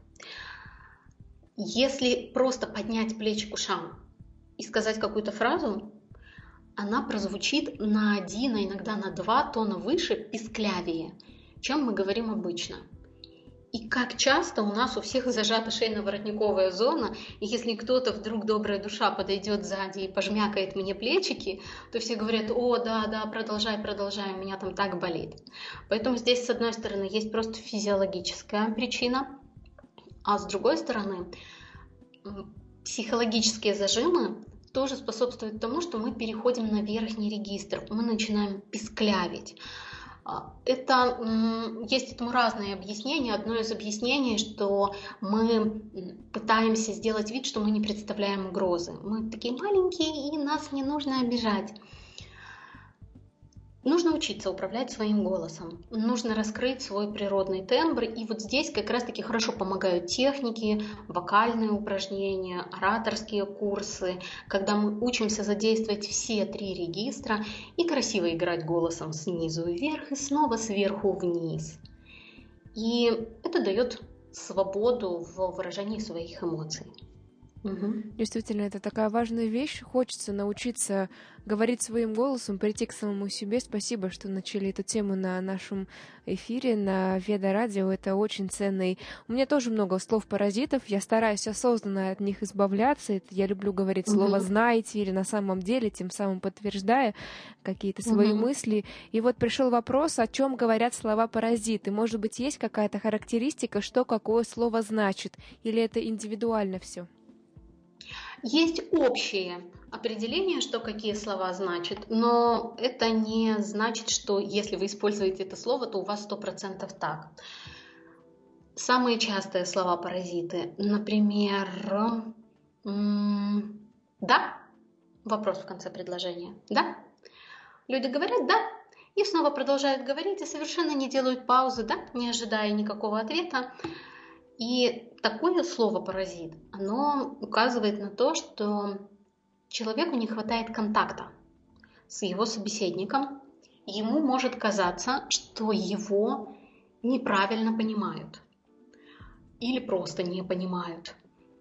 Если просто поднять плечи к ушам и сказать какую-то фразу, она прозвучит на 1, а иногда на 2 тона выше, писклявее, чем мы говорим обычно. И как часто у нас у всех зажата шейно-воротниковая зона, и если кто-то вдруг, добрая душа, подойдет сзади и пожмякает мне плечики, то все говорят: о, да, продолжай, у меня там так болит. Поэтому здесь, с одной стороны, есть просто физиологическая причина, а с другой стороны, психологические зажимы тоже способствуют тому, что мы переходим на верхний регистр, мы начинаем писклявить. Есть этому разные объяснения. Одно из объяснений, что мы пытаемся сделать вид, что мы не представляем угрозы. Мы такие маленькие, и нас не нужно обижать. Нужно учиться управлять своим голосом, нужно раскрыть свой природный тембр, и вот здесь как раз-таки хорошо помогают техники, вокальные упражнения, ораторские курсы, когда мы учимся задействовать все 3 регистра и красиво играть голосом снизу вверх и снова сверху вниз. И это дает свободу в выражении своих эмоций. Действительно, это такая важная вещь. Хочется научиться говорить своим голосом, прийти к самому себе. Спасибо, что начали эту тему на нашем эфире, на Веда-радио. Это очень ценно. У меня тоже много слов-паразитов. Я стараюсь осознанно от них избавляться. Я люблю говорить слово «знаете» или «на самом деле», тем самым подтверждая какие-то свои мысли. И вот пришел вопрос, о чем говорят слова-паразиты. Может быть, есть какая-то характеристика, что какое слово значит? Или это индивидуально все? Есть общие определения, что какие слова значат, но это не значит, что если вы используете это слово, то у вас 100% так. Самые частые слова-паразиты, например, «да», вопрос в конце предложения, «да». Люди говорят «да», и снова продолжают говорить и совершенно не делают паузы, «да», не ожидая никакого ответа. И такое слово-паразит, оно указывает на то, что человеку не хватает контакта с его собеседником. Ему может казаться, что его неправильно понимают или просто не понимают.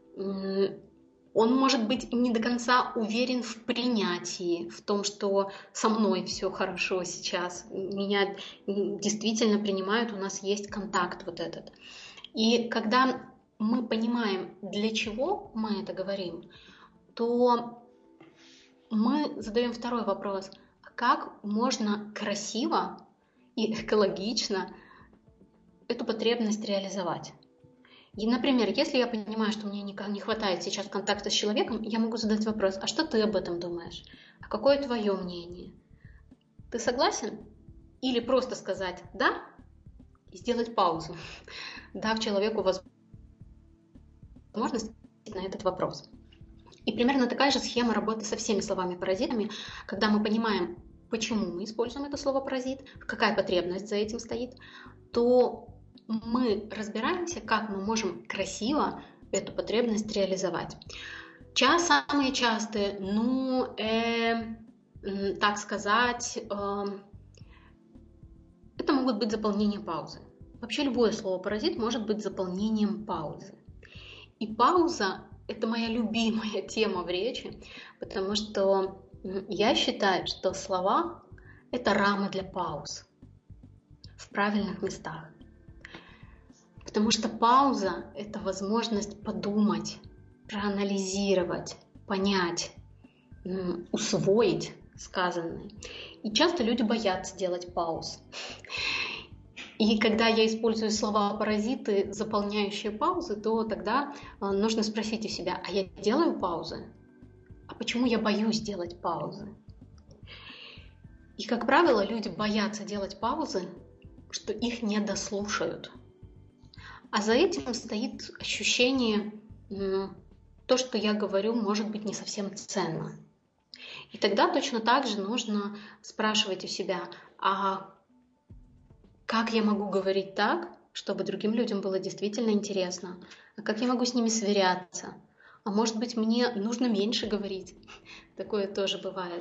Он может быть не до конца уверен в принятии, в том, что со мной все хорошо сейчас, меня действительно принимают, у нас есть контакт вот этот. И когда мы понимаем, для чего мы это говорим, то мы задаем второй вопрос. Как можно красиво и экологично эту потребность реализовать? И, например, если я понимаю, что мне не хватает сейчас контакта с человеком, я могу задать вопрос, а что ты об этом думаешь? А какое твое мнение? Ты согласен? Или просто сказать «да» и сделать паузу, дав человеку возможность на этот вопрос. И примерно такая же схема работы со всеми словами-паразитами, когда мы понимаем, почему мы используем это слово «паразит», какая потребность за этим стоит, то мы разбираемся, как мы можем красиво эту потребность реализовать. Самые частые, так сказать, это могут быть заполнение паузы. Вообще любое слово-паразит может быть заполнением паузы. И пауза – это моя любимая тема в речи, потому что я считаю, что слова – это рамы для пауз в правильных местах. Потому что пауза – это возможность подумать, проанализировать, понять, усвоить сказанное. И часто люди боятся делать пауз. И когда я использую слова-паразиты, заполняющие паузы, то тогда нужно спросить у себя, а я делаю паузы? А почему я боюсь делать паузы? И, как правило, люди боятся делать паузы, что их не дослушают. А за этим стоит ощущение, то, что я говорю, может быть не совсем ценно. И тогда точно так же нужно спрашивать у себя, а как я могу говорить так, чтобы другим людям было действительно интересно? А как я могу с ними сверяться? А может быть, мне нужно меньше говорить? Такое тоже бывает.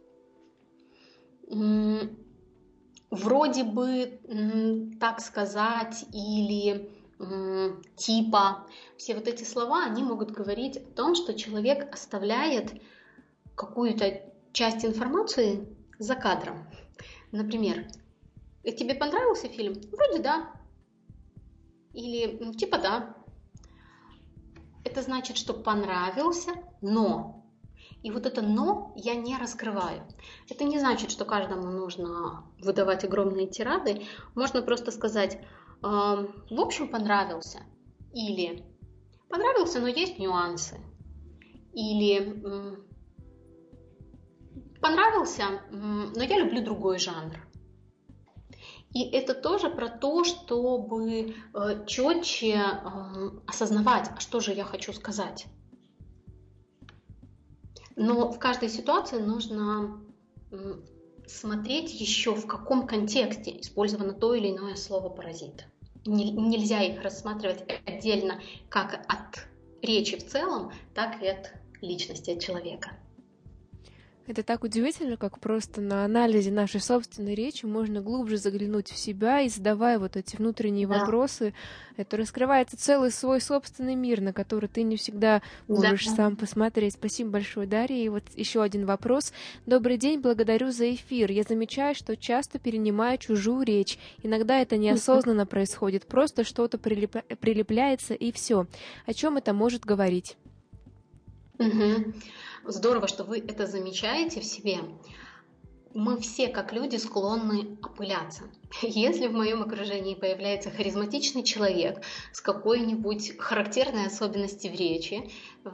Вроде бы, так сказать, или типа, все вот эти слова, они могут говорить о том, что человек оставляет какую-то часть информации за кадром. Например, тебе понравился фильм? Вроде да. Или типа да. Это значит, что понравился, но. И вот это «но» я не раскрываю. Это не значит, что каждому нужно выдавать огромные тирады. Можно просто сказать, в общем, понравился. Или понравился, но есть нюансы. Или понравился, но я люблю другой жанр. И это тоже про то, чтобы четче осознавать, а что же я хочу сказать. Но в каждой ситуации нужно смотреть еще, в каком контексте использовано то или иное слово-паразит. Нельзя их рассматривать отдельно как от речи в целом, так и от личности, от человека. Это так удивительно, как просто на анализе нашей собственной речи можно глубже заглянуть в себя, и задавая вот эти внутренние Да, вопросы, это раскрывается целый свой собственный мир, на который ты не всегда да. можешь сам посмотреть. Спасибо большое, Дарья. И вот еще один вопрос. Добрый день, благодарю за эфир. Я замечаю, что часто перенимаю чужую речь. Иногда это неосознанно происходит, просто что-то прилепляется и все. О чем это может говорить? Мгм. Здорово, что вы это замечаете в себе. Мы все, как люди, склонны опыляться. Если в моем окружении появляется харизматичный человек с какой-нибудь характерной особенностью в речи,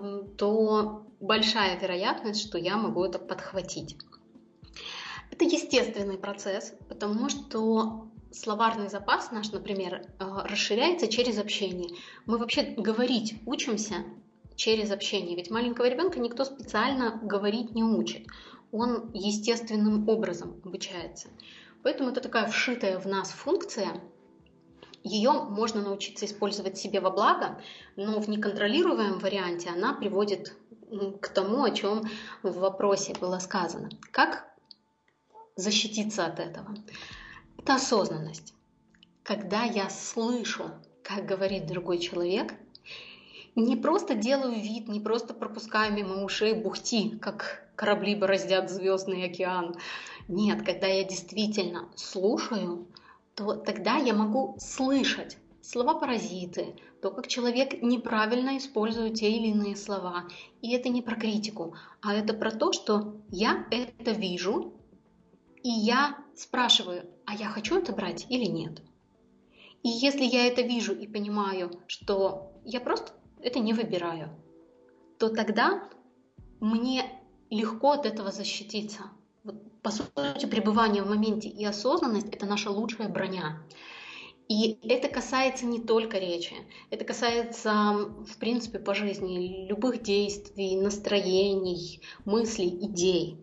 то большая вероятность, что я могу это подхватить. Это естественный процесс, потому что словарный запас наш, например, расширяется через общение. Мы вообще говорить учимся через общение, ведь маленького ребенка никто специально говорить не учит. Он естественным образом обучается. Поэтому это такая вшитая в нас функция. Ее можно научиться использовать себе во благо, но в неконтролируемом варианте она приводит к тому, о чем в вопросе было сказано. Как защититься от этого? Это осознанность. Когда я слышу, как говорит другой человек, не просто делаю вид, не просто пропускаю мимо ушей бухти, как корабли бороздят звездный океан. Нет, когда я действительно слушаю, то тогда я могу слышать слова-паразиты, то, как человек неправильно использует те или иные слова. И это не про критику, а это про то, что я это вижу, и я спрашиваю, а я хочу это брать или нет? И если я это вижу и понимаю, что я просто это не выбираю, то тогда мне легко от этого защититься. Вот, по сути, пребывание в моменте и осознанность – это наша лучшая броня. И это касается не только речи, это касается, в принципе, по жизни любых действий, настроений, мыслей, идей.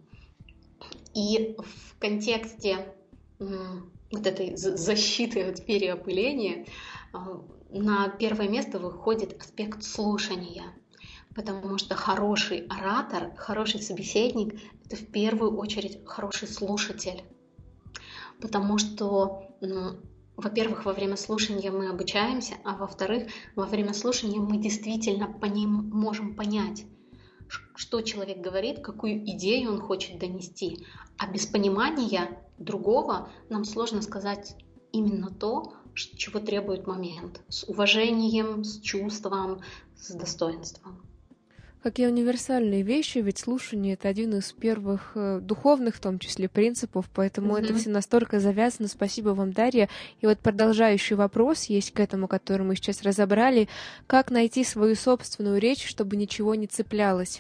И в контексте вот этой защиты от переопыления на первое место выходит аспект слушания. Потому что хороший оратор, хороший собеседник – это в первую очередь хороший слушатель. Потому что, во-первых, во время слушания мы обучаемся, а во-вторых, во время слушания мы действительно можем понять, что человек говорит, какую идею он хочет донести. А без понимания другого нам сложно сказать именно то, чего требует момент. С уважением, с чувством, с достоинством. Какие универсальные вещи, ведь слушание — это один из первых духовных, в том числе, принципов, поэтому это все настолько завязано. Спасибо вам, Дарья. И вот продолжающий вопрос есть к этому, который мы сейчас разобрали. Как найти свою собственную речь, чтобы ничего не цеплялось?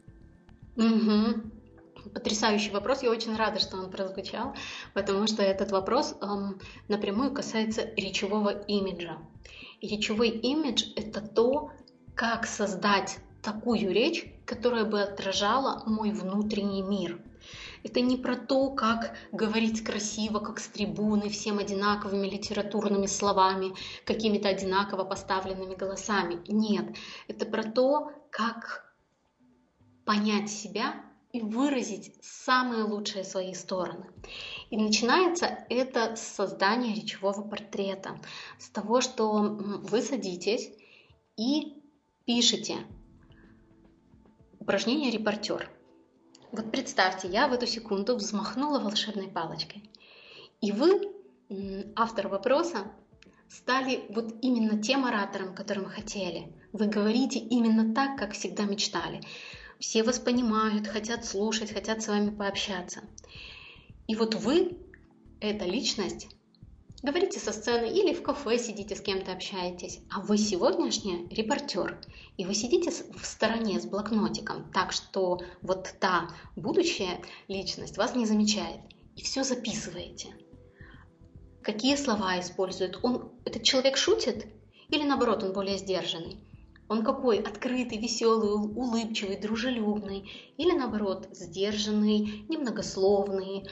Потрясающий вопрос. Я очень рада, что он прозвучал, потому что этот вопрос напрямую касается речевого имиджа. И речевой имидж — это то, как создать такую речь, которая бы отражала мой внутренний мир. Это не про то, как говорить красиво, как с трибуны, всем одинаковыми литературными словами, какими-то одинаково поставленными голосами. Нет, это про то, как понять себя и выразить самые лучшие свои стороны. И начинается это с создания речевого портрета, с того, что вы садитесь и пишете упражнение «Репортер». Вот представьте, я в эту секунду взмахнула волшебной палочкой, и вы, автор вопроса, стали вот именно тем оратором, которым хотели. Вы говорите именно так, как всегда мечтали. Все вас понимают, хотят слушать, хотят с вами пообщаться. И вот вы, эта личность, говорите со сцены или в кафе сидите, с кем-то общаетесь, а вы сегодняшний репортер, и вы сидите в стороне с блокнотиком, так что вот та будущая личность вас не замечает, и все записываете. Какие слова использует? Этот человек шутит или наоборот он более сдержанный? Он какой? Открытый, веселый, улыбчивый, дружелюбный? Или наоборот, сдержанный, немногословный,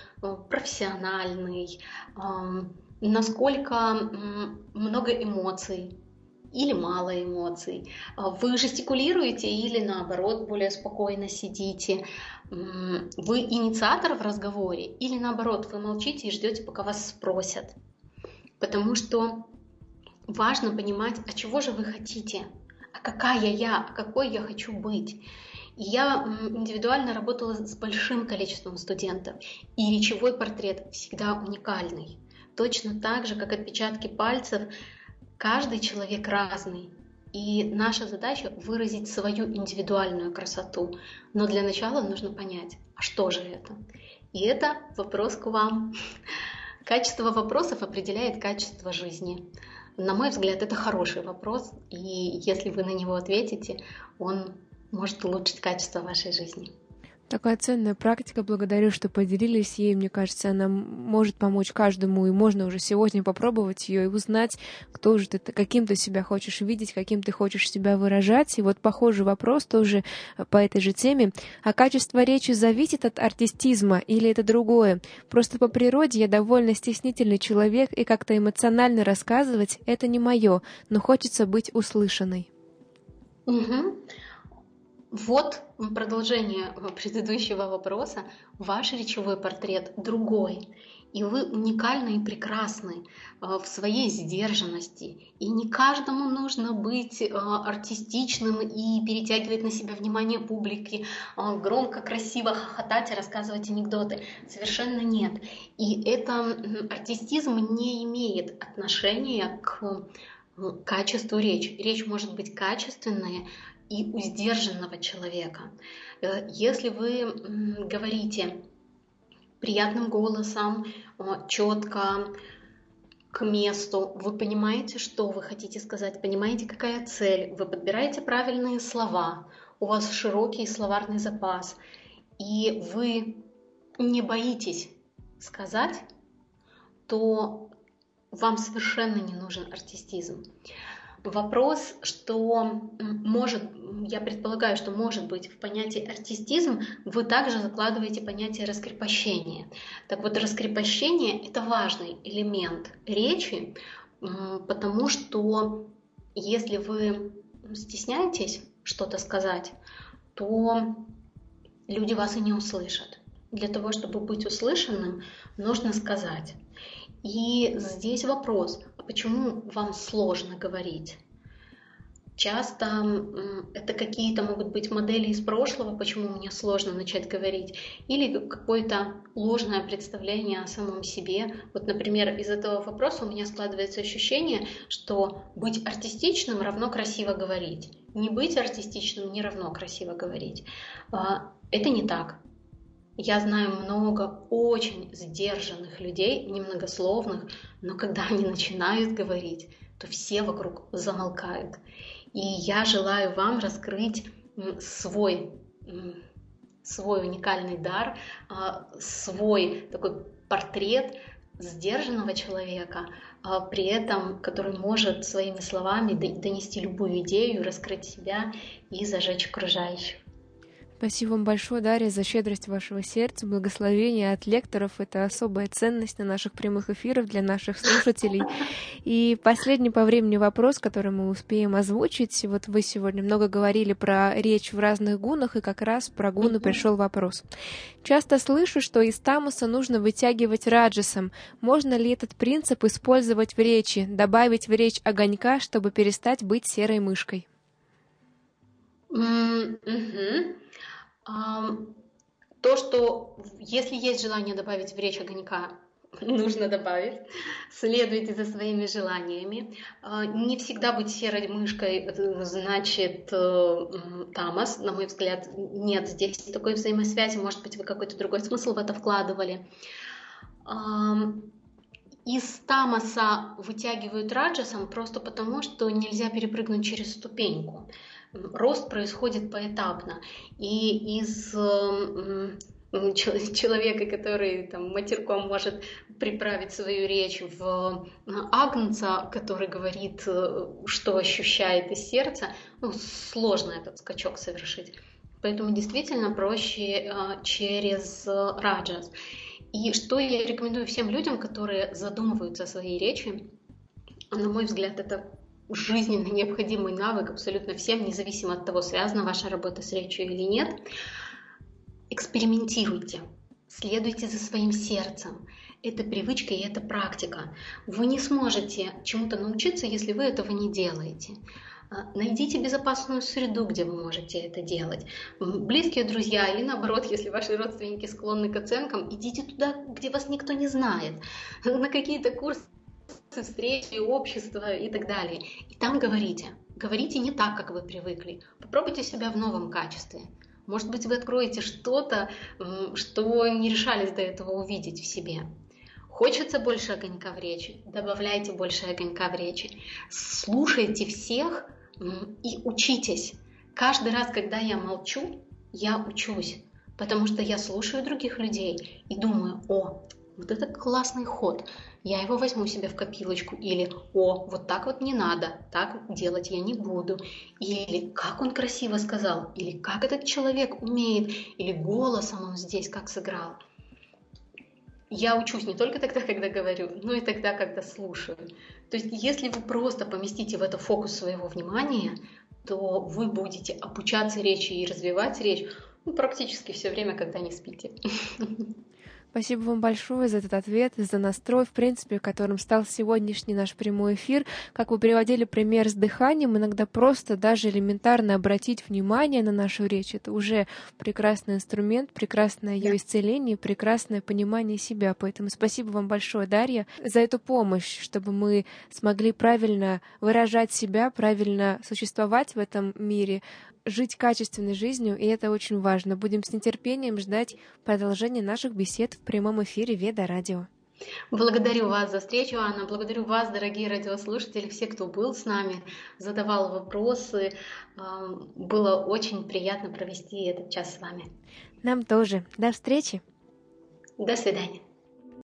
профессиональный? Насколько много эмоций или мало эмоций? Вы жестикулируете или наоборот более спокойно сидите? Вы инициатор в разговоре или наоборот вы молчите и ждете, пока вас спросят? Потому что важно понимать, а чего же вы хотите, а какая я, а какой я хочу быть. И я индивидуально работала с большим количеством студентов, и речевой портрет всегда уникальный. Точно так же, как отпечатки пальцев, каждый человек разный. И наша задача выразить свою индивидуальную красоту. Но для начала нужно понять, а что же это? И это вопрос к вам. Качество вопросов определяет качество жизни. На мой взгляд, это хороший вопрос, и если вы на него ответите, он может улучшить качество вашей жизни. Такая ценная практика, благодарю, что поделились ей. Мне кажется, она может помочь каждому, и можно уже сегодня попробовать ее и узнать, кто же ты, каким ты себя хочешь видеть, каким ты хочешь себя выражать. И вот похожий вопрос тоже по этой же теме. А качество речи зависит от артистизма или это другое? Просто по природе я довольно стеснительный человек, и как-то эмоционально рассказывать — это не мое, но хочется быть услышанной. Угу. Вот продолжение предыдущего вопроса. Ваш речевой портрет другой. И вы уникальны и прекрасны в своей сдержанности. И не каждому нужно быть артистичным и перетягивать на себя внимание публики, громко, красиво хохотать и рассказывать анекдоты. Совершенно нет. И это артистизм не имеет отношения к качеству речи. Речь может быть качественная и у сдержанного человека. Если вы говорите приятным голосом, четко, к месту, вы понимаете, что вы хотите сказать, понимаете, какая цель, вы подбираете правильные слова, у вас широкий словарный запас, и вы не боитесь сказать, то вам совершенно не нужен артистизм. Вопрос, что я предполагаю, что может быть в понятии артистизм, вы также закладываете понятие раскрепощения. Так вот, раскрепощение — это важный элемент речи, потому что если вы стесняетесь что-то сказать, то люди вас и не услышат. Для того, чтобы быть услышанным, нужно сказать. И здесь вопрос, а почему вам сложно говорить? Часто это какие-то могут быть модели из прошлого, почему мне сложно начать говорить, или какое-то ложное представление о самом себе. Вот, например, из этого вопроса у меня складывается ощущение, что быть артистичным равно красиво говорить. Не быть артистичным не равно красиво говорить. Это не так. Я знаю много очень сдержанных людей, немногословных, но когда они начинают говорить, то все вокруг замолкают. И я желаю вам раскрыть свой уникальный дар, свой такой портрет сдержанного человека, при этом который может своими словами донести любую идею, раскрыть себя и зажечь окружающих. Спасибо вам большое, Дарья, за щедрость вашего сердца, благословения от лекторов. Это особая ценность на наших прямых эфирах для наших слушателей. И последний по времени вопрос, который мы успеем озвучить. Вот вы сегодня много говорили про речь в разных гунах, и как раз про гуны пришел вопрос. Часто слышу, что из тамаса нужно вытягивать раджасом. Можно ли этот принцип использовать в речи, добавить в речь огонька, чтобы перестать быть серой мышкой? То, что если есть желание добавить в речь огонька, нужно добавить. Следуйте за своими желаниями. Не всегда быть серой мышкой значит тамас. На мой взгляд, нет здесь такой взаимосвязи. Может быть, вы какой-то другой смысл в это вкладывали. Из тамаса вытягивают раджасом просто потому, что нельзя перепрыгнуть через ступеньку. Рост происходит поэтапно. И из человека, который там матерком может приправить свою речь в агнца, который говорит, что ощущает из сердца, сложно этот скачок совершить. Поэтому действительно проще через раджас. И что я рекомендую всем людям, которые задумываются о своей речи, на мой взгляд, это жизненно необходимый навык абсолютно всем, независимо от того, связана ваша работа с речью или нет. Экспериментируйте, следуйте за своим сердцем. Это привычка и это практика. Вы не сможете чему-то научиться, если вы этого не делаете. Найдите безопасную среду, где вы можете это делать. Близкие друзья или наоборот, если ваши родственники склонны к оценкам, идите туда, где вас никто не знает, на какие-то курсы, встречи, общества и так далее. И там говорите. Говорите не так, как вы привыкли. Попробуйте себя в новом качестве. Может быть, вы откроете что-то, что не решались до этого увидеть в себе. Хочется больше огонька в речи? Добавляйте больше огонька в речи. Слушайте всех и учитесь. Каждый раз, когда я молчу, я учусь. Потому что я слушаю других людей и думаю: о, вот это классный ход, я его возьму себе в копилочку. Или: о, вот так вот не надо, так делать я не буду. Или: как он красиво сказал, или как этот человек умеет, или голосом он здесь как сыграл. Я учусь не только тогда, когда говорю, но и тогда, когда слушаю. То есть, если вы просто поместите в это фокус своего внимания, то вы будете обучаться речи и развивать речь практически все время, когда не спите. Спасибо вам большое за этот ответ, за настрой, в принципе, которым стал сегодняшний наш прямой эфир. Как вы приводили пример с дыханием, иногда просто даже элементарно обратить внимание на нашу речь — это уже прекрасный инструмент, прекрасное ее исцеление, прекрасное понимание себя. Поэтому спасибо вам большое, Дарья, за эту помощь, чтобы мы смогли правильно выражать себя, правильно существовать в этом мире, жить качественной жизнью, и это очень важно. Будем с нетерпением ждать продолжения наших бесед в прямом эфире Веда Радио. Благодарю вас за встречу, Анна. Благодарю вас, дорогие радиослушатели, все, кто был с нами, задавал вопросы. Было очень приятно провести этот час с вами. Нам тоже. До встречи. До свидания.